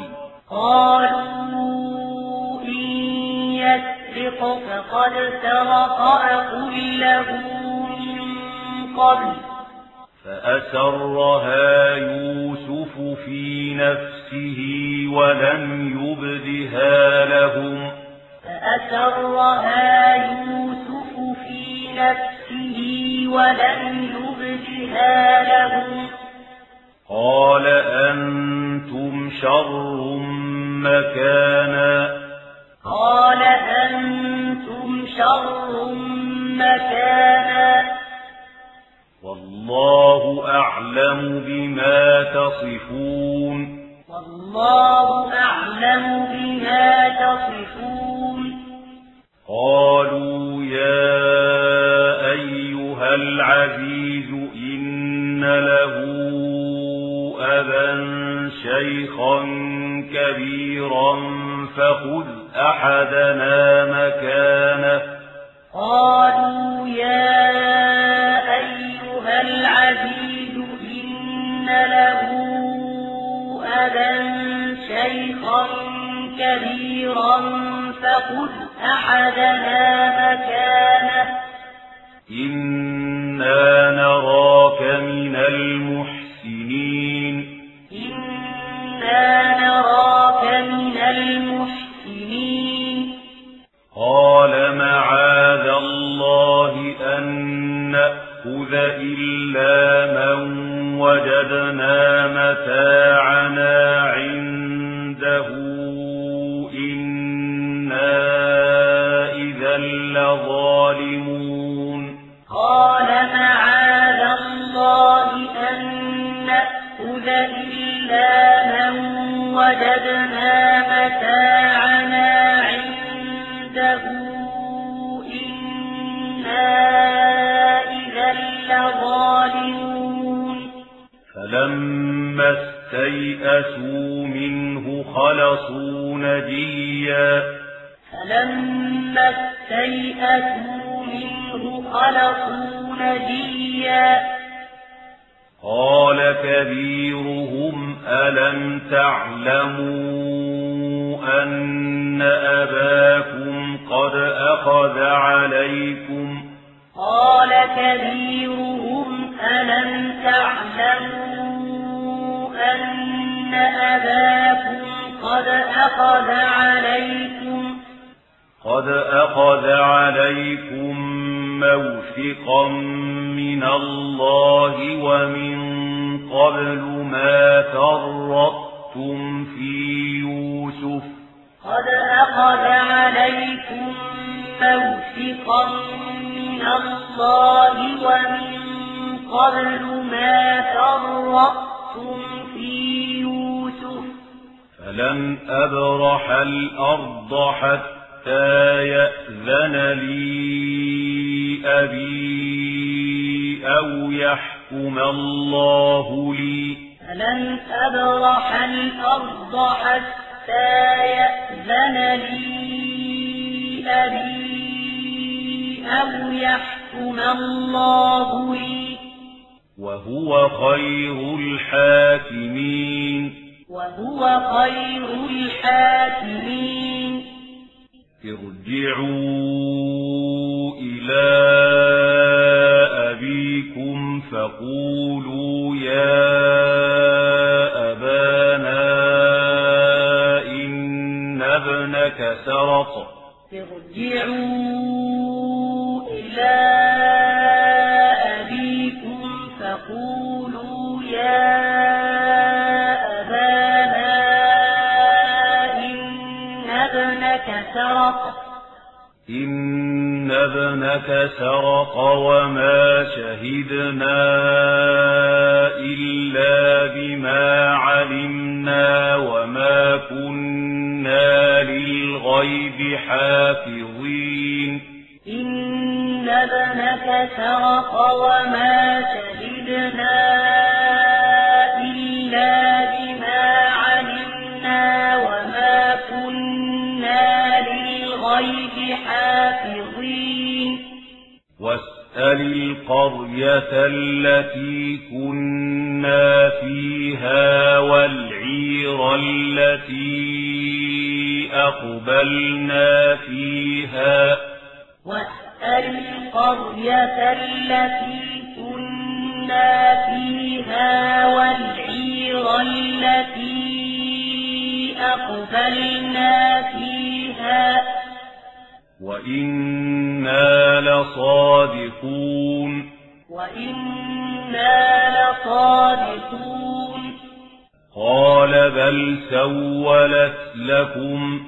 قالوا إن يسرق فقد سرق أخ له من قبل فأسرها يوسف في نفسه ولم يبدها لهم فأسرها يوسف في نفسه ولم يبدها لهم قال أنتم شر مكانا قال أنتم شر مكانا والله أعلم بما تصفون والله أعلم بما تصفون قالوا يا أيها العزيز إن له أبا شيخا كبيرا فخذ أحدنا مكانه قالوا يا أيها العزيز إن له أبا شيخا كبيرا فخذ أحدنا مكانه إنا نراك من المحسنين إنا نراك من المحسنين قال معاذ الله أن نأخذ إلا من وجدنا متاعنا عنده وجدنا متاعنا عنده إنا إذا لظالمون فلما استيئسوا منه خلصوا نجيا فلما استيئسوا منه خلصوا نجيا قال كبيرهم ألم تعلموا أن أباكم قد أخذ عليكم قال كبيرهم ألم تعلموا أن أباكم قد أخذ عليكم قد أخذ عليكم موثقا من الله ومن قبل ما فرطتم في يوسف قد أخذ عليكم موثقا من الله ومن قبل ما فرطتم في يوسف فلن أبرح الأرض حتى يأذن لي أبي أو يحكم الله لي فلن أبرح الأرض حتى يأذن لي أبي أو يحكم الله لي وهو خير الحاكمين وهو خير الحاكمين ارجعوا إلى أبيكم فقولوا يا أبانا إن ابنك سرق ارجعوا إلى أبيكم فقولوا يا أبانا إن ابنك سرق إن ابنك سرق وما شهدنا إلا بما علمنا وما كنا للغيب حافظين إن ابنك سرق وما شهدنا إلا بما علمنا وما كنا للغيب حافظين واسأل القرية التي كنا فيها والعير التي أقبلنا فيها واسأل القرية التي كنا فيها والعير التي أقبلنا فيها وإنا لصادقون وإنا لصادقون قال بل سولت لكم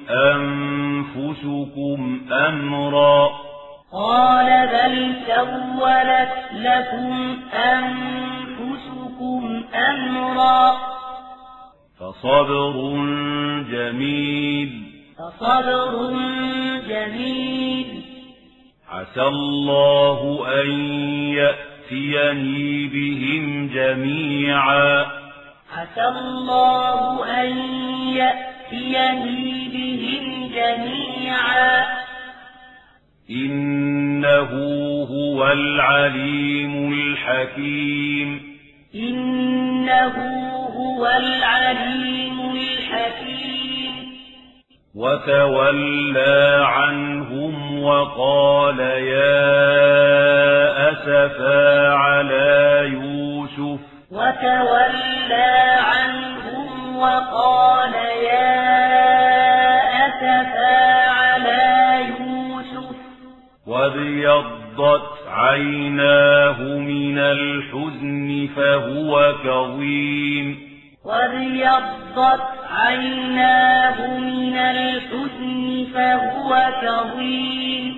أنفسكم أمرا قال بل سولت لكم أنفسكم أمرا فصبر جميل فصبر جميل عسى الله أن يأتيني بهم جميعا عسى الله أن يأتيني بهم جميعا إنه هو العليم الحكيم إنه هو العليم الحكيم وتولى عنهم وقال يا أسفا على يوسف وتولى عنهم وقال يا أسفا على يوسف وابيضت عيناه من الحزن فهو كظيم وابيضت عيناه من الحزن فهو كظيم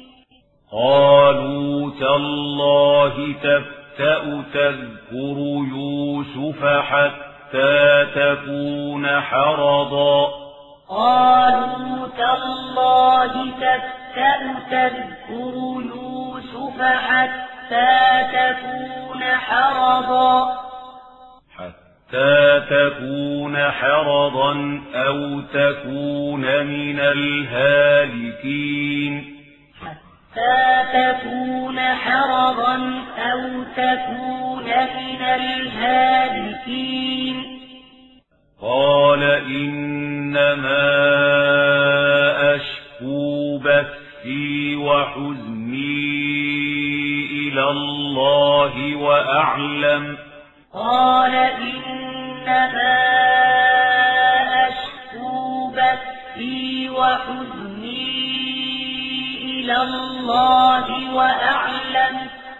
قالوا تالله تفتأ تذكر يوسف حتى حتى تكون حرضا قالوا تالله تفتأ تذكر يوسف حتى تكون حرضا حتى تكون حرضا أو تكون من الهالكين حتى تكون حرضا أو تكون من الهالكين قال إنما أشكو بثي وحزني إلى الله وأعلم قال إنما أشكو بثي وحزني إلى الله وأعلم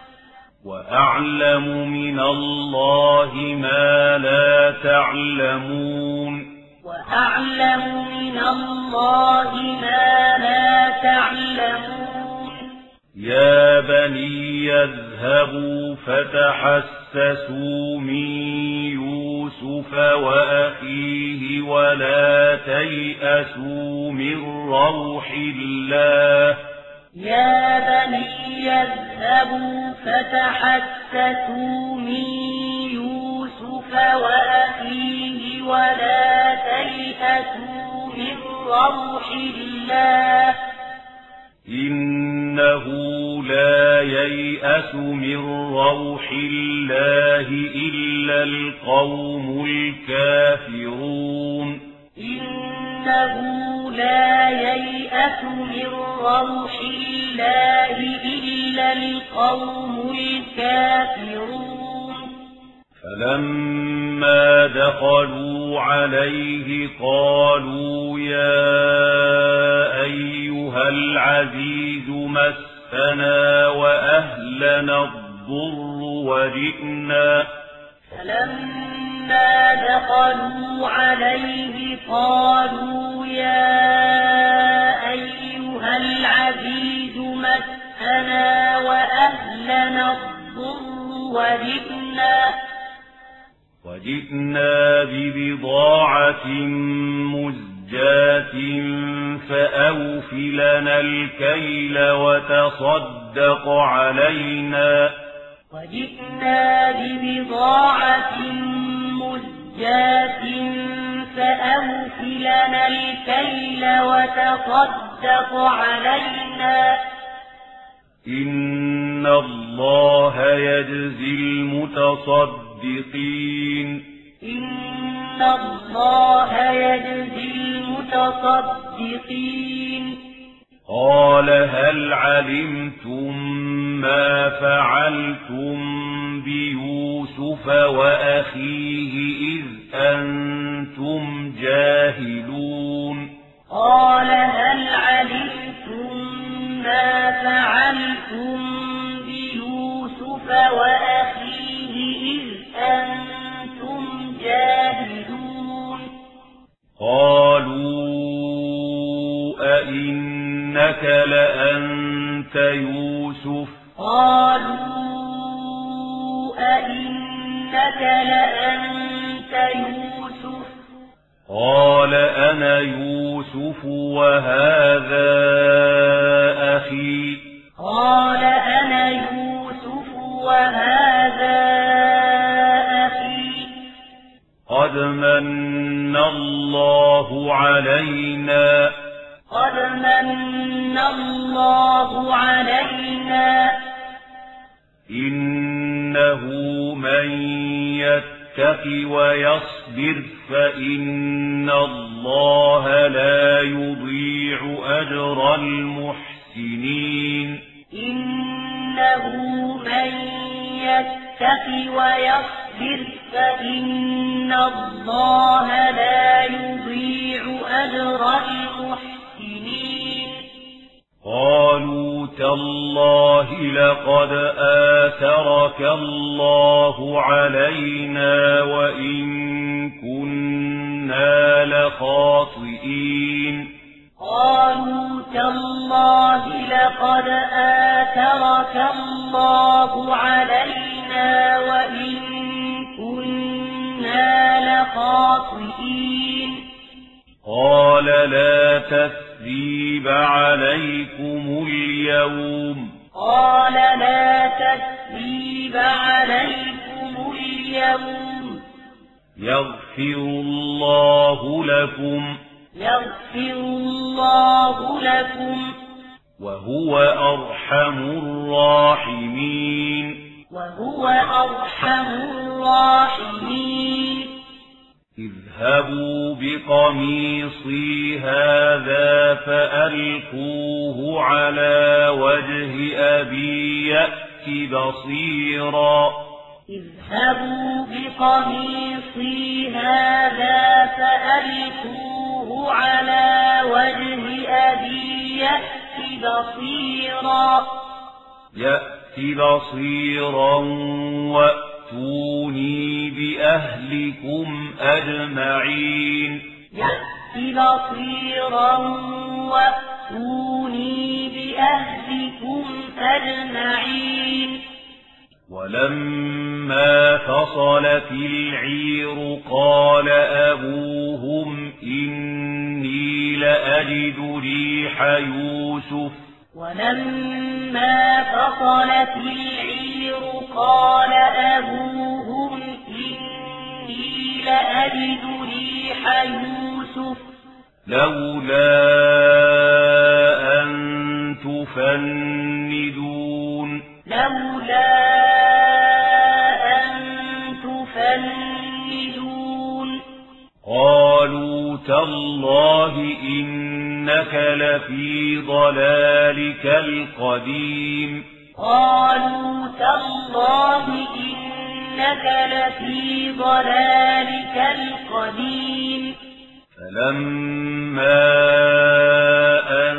وأعلم من الله ما لا تعلمون وأعلم من الله ما لا تعلمون يا بني اذهبوا فتحسسوا من يوسف وأخيه ولا تيأسوا من روح الله يا بني اذهبوا فتحسسوا من يوسف وأخيه ولا تيأسوا من روح الله إنه لا ييأس من روح الله إلا القوم الكافرون إنه لا ييأس من روح الله إلا القوم الكافرون فلما دخلوا عليه قالوا يا أيها العزيز مسنا وأهلنا الضر وجئنا فلما دخلوا عليه قالوا يا أيها العزيز مسنا وأهلنا الضر وجئنا وجئنا ببضاعة مزجاة فأوف لنا الكيل وتصدق علينا وجئنا ببضاعة مزجاة فأوف لنا الكيل وتصدق علينا إن الله يجزي المتصدقين إن الله يجزي المتصدقين قال هل علمتم ما فعلتم بيوسف وأخيه إذ أنتم جاهلون قال هل علمتم ما فعلتم بيوسف وأخيه إذ أنتم جاهلون قالوا أئنك لأنت يوسف قالوا أئنك لأنت يوسف قال أنا يوسف وهذا أخي قال أنا يوسف وهذا أخي قد من الله علينا قد من الله علينا إنه من يتق ويصبر فإن الله لا يضيع أجر المحسنين إنه من يتق ويصبر فإن الله لا يضيع أجر المحسنين قالوا تالله لقد آثرك الله علينا وإن كنا لخاطئين قالوا تالله لقد آثرك الله علينا وإن كنا قال لا تثريب عليكم اليوم قال لا تثريب عليكم اليوم يغفر الله لكم يغفر الله لكم وهو أرحم الراحمين وهو أرحم الراحمين اذهبوا بقميصي هذا فألقوه على وجه أبي يأت بصيرا اذهبوا بقميصي هذا فألقوه على وجه أبي يأت بصيرا يأت بصيرا وأتوني بأهلكم أجمعين يأت بصيرا وأتوني بأهلكم أجمعين ولما فصلت العير قال أبوهم إني لأجد ريح يوسف ولما فصلت العير قال أبوهم إني لأجد ريح يوسف لولا أن تفندون لولا أن تفندون قالوا تالله إنك لفي ضلالك القديم قالوا تالله إنك لفي ضلالك القديم فلما أن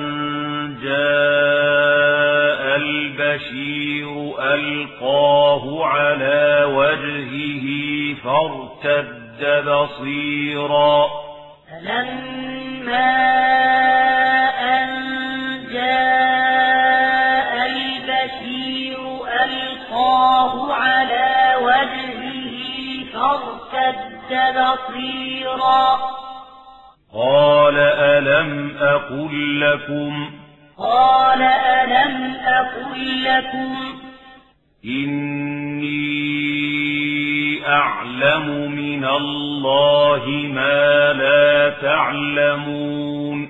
جاء البشير ألقاه على وجهه فارتد بصيرا فلما أن جاء البشير ألقاه على وجهه فارتد بصيرا قال ألم أقل لكم قال ألم أقل لكم إني أعلم من الله ما لا تعلمون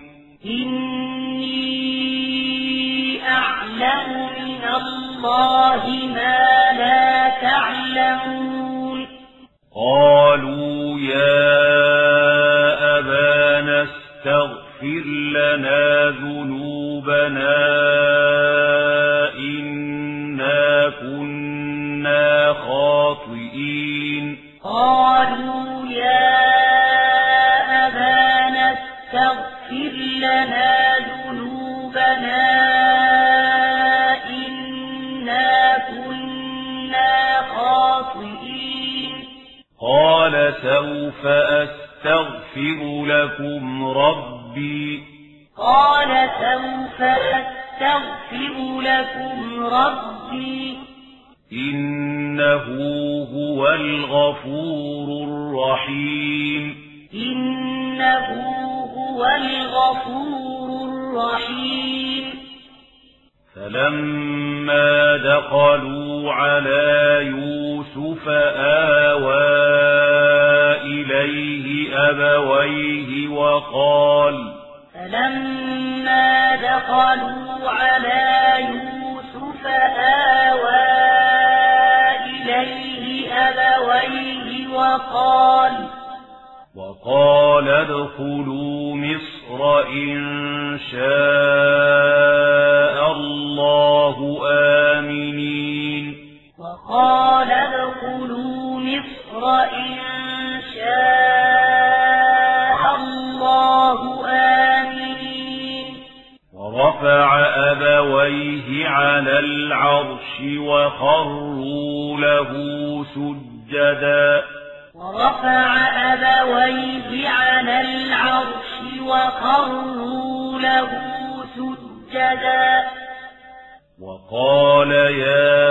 إني أعلم من الله ما لا تعلمون قالوا يا أبانا استغفر لنا ذنوبنا إنا كنا خاطئين قالوا يا أبانا استغفر لنا ذنوبنا إنا كنا خاطئين قال سوف أستغفر لكم ربي قال سوف أستغفر لكم ربي إنه هو الغفور الرحيم إنه هو الغفور الرحيم فلما دخلوا على يوسف آوى إليه أبويه وقال فلما دخلوا على يوسف آوى إليه أبويه وقال وقال ادخلوا مصر إن شاء الله آمنين وقال ادخلوا مصر إن شاء الله آمنين ورفع أبويه على العرش وخروا له سجدا ورفع أبويه على العرش وخروا له سجدا وقال يا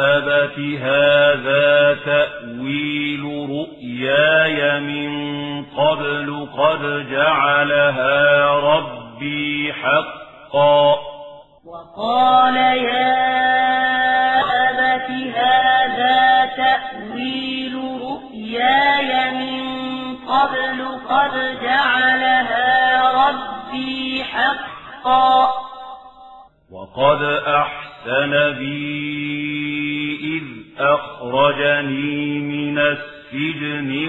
أبت هذا تأويل رؤياي من قبل قد جعلها ربي حقا وقال يا أبت هذا تأويل رؤياي من قبل قد جعلها ربي حقا وقد أحسن بي إذ أخرجني من السجن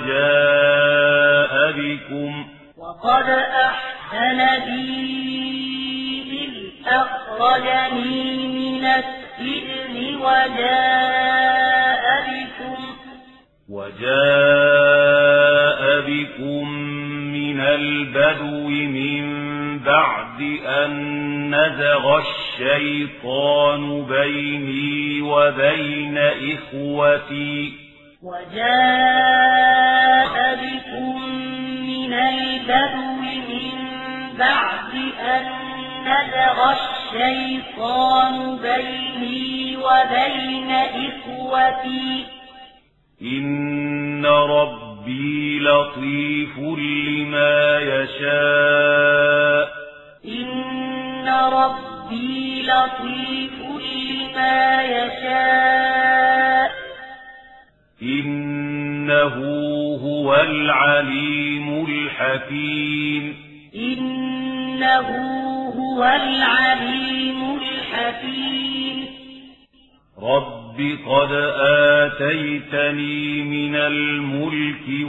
وجاء بكم وقد أحسن بي إذ أخرجني من السجن وجاء بكم وجاء بكم من البدو من بعد أن نزغ الشيطان بيني وبين إخوتي وجاء بكم من البدو من بعد أن نزغ الشيطان بيني وبين إخوتي إن ربي لطيف لما يشاء إن ربي لطيف لما يشاء إنه هو العليم الحكيم إنه هو العليم الحكيم رب قد آتيتني من الملك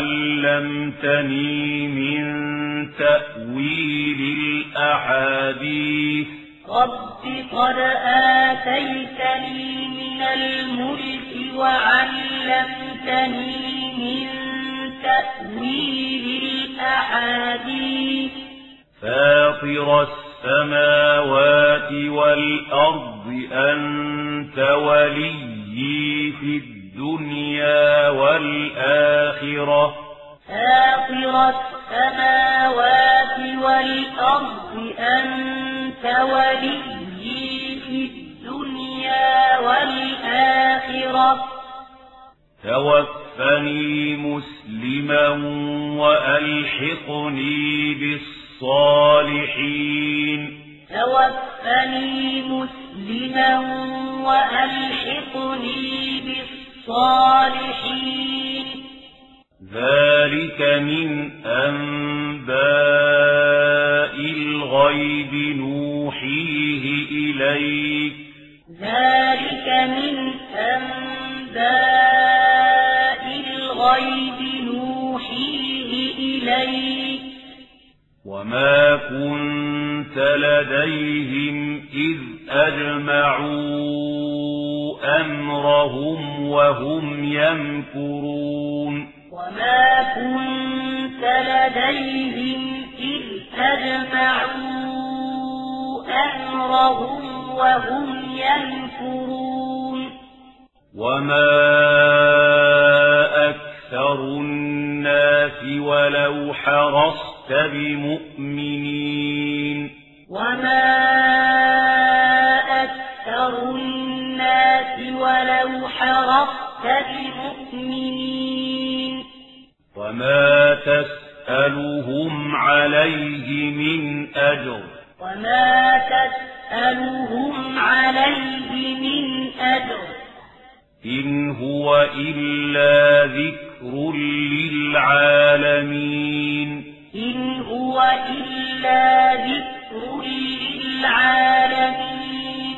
وعلمتني من تأويل الأحاديث رب قد آتيتني من الملك وعلمتني من تأويل الأحاديث فاطر السماوات والأرض أنت وليي في الدنيا والآخرة فاطر السماوات والأرض أنت وليي في الدنيا والآخرة توفني مسلما وألحقني بالصالحين توفني مسلما وألحقني بالصالحين ذلك من أنباء الغيب نوحيه إليك ذلك من أنباء الغيب نوحيه إليك وما كنت لديهم إذ أجمعوا أمرهم وهم يمكرون وما كنت لديهم إذ أجمعوا أمرهم وهم يمكرون وما أكثر الناس ولو حرصت بمؤمنين وما أكثر الناس ولو حرصت بمؤمنين وما تسألهم عليه من أجر وما تسألهم عليه من أجر إن هو إلا ذكر للعالمين إن هو إلا ذكر للعالمين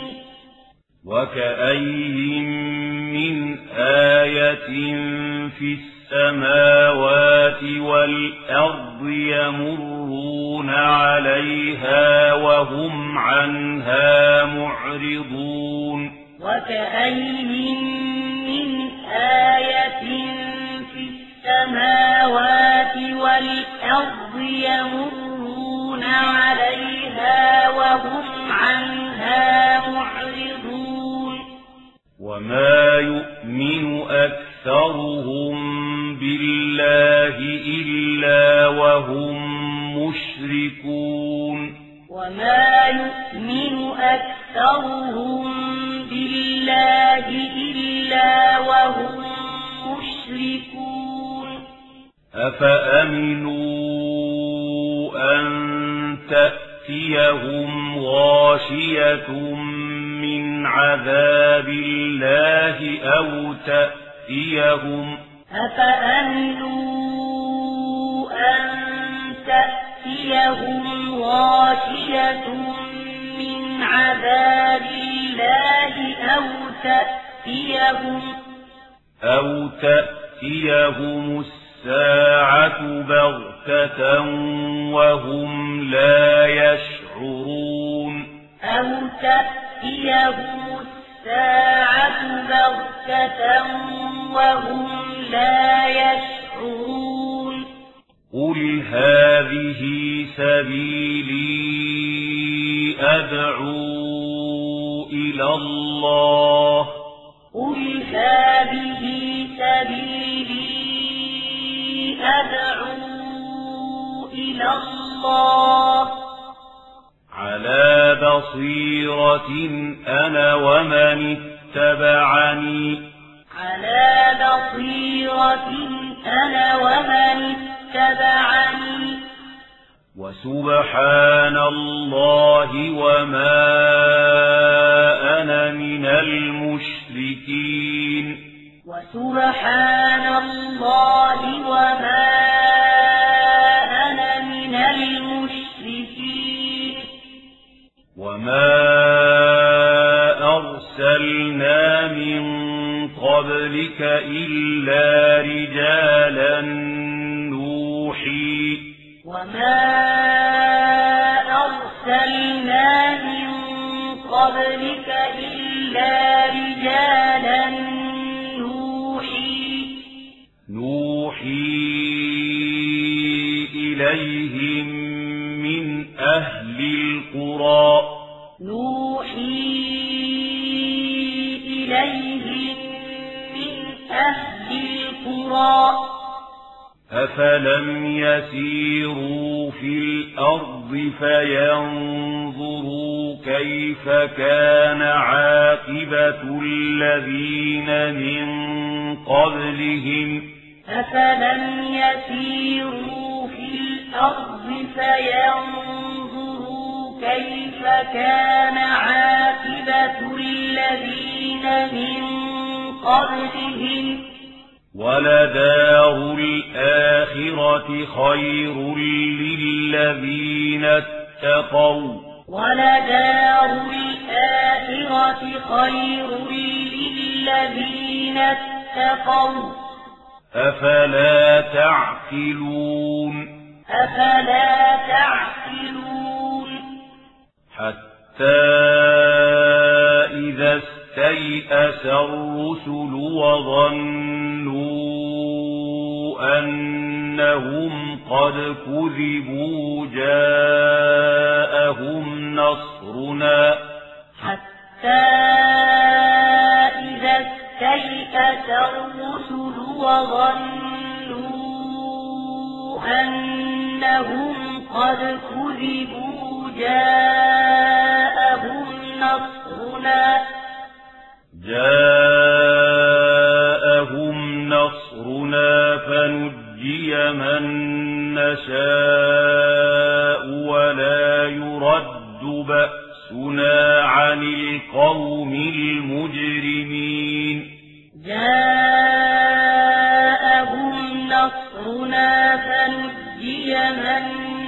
وكأين من آية في السماوات والأرض يمرون عليها وهم عنها معرضون وكأين من آية في السماوات والأرض يمرون عليها وهم عنها معرضون وما يؤمن أكثرهم بالله إلا وهم مشركون وما يؤمن أكثرهم بالله إلا وهم مشركون أفأمنوا أن تأتيهم غاشية من عذاب الله أو تأتيهم أفأمنوا أن تأتيهم غاشية من عذاب الله أو تأتيهم أو تأتيهم الساعة بغتة وهم لا يشعرون أو تأتيهم الساعة بغتة وهم لا يشعرون قل هذه سبيلي أدعو إلى الله قل هذه سبيلي أدعو إلى الله على بصيرة أنا ومن اتبعني على بصيرة أنا ومن اتبعني وسبحان الله وما أنا من المشركين وسبحان الله وما أنا من المشركين وما أرسلنا من قبلك إلا رجالا نوحي وما أرسلنا من قبلك إلا رجالا نوحي نوحي إليهم من أهل القرى نوحي إليهم من أهل القرى أفلم يسيروا في الأرض فينظروا كيف كان عاقبة الذين من قبلهم أفلم يسيروا في الأرض فينظروا كيف كان عاقبة الذين من قبلهم ولدار الآخرة خير للذين اتقوا ولدار الآخرة خير للذين اتقوا أفلا تعقلون أفلا تعقلون حتى إذا استيأس الرسل وظنوا أنهم قد كذبوا جاءهم نصرنا حتى إذا استيأس الرسل وظنوا أنهم قد كذبوا جاءهم نصرنا جاءهم نصرنا فنجي من نشاء ولا يرد بأسنا عن القوم المجرمين جاءهم نصرنا فنجي من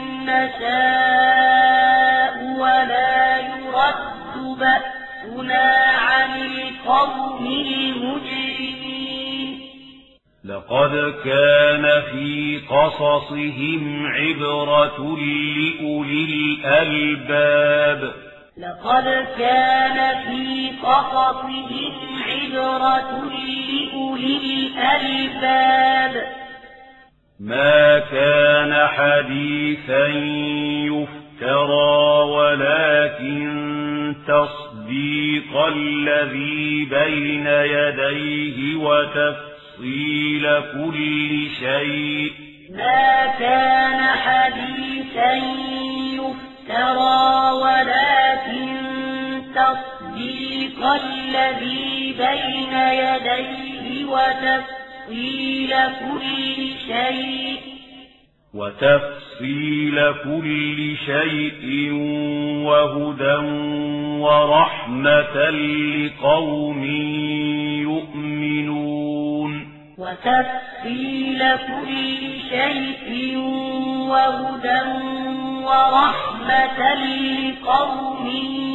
نشاء ولا يرد بأسنا عن القوم المجرمين لقد كان في قصصهم عبرة لأولي الألباب لقد كان في قصصهم عبرة لأولي الألباب ما كان حديثا يفترى ولكن تصديق الذي بين يديه وتفصيل كل شيء ما كان حديثا يفترى ولكن تصديق الذي بين يديه وتفصيل وتفصيل كل شيء وتفصيل كل شيء وهدى ورحمة لقوم يؤمنون وتفصيل كل شيء وهدى ورحمة لقوم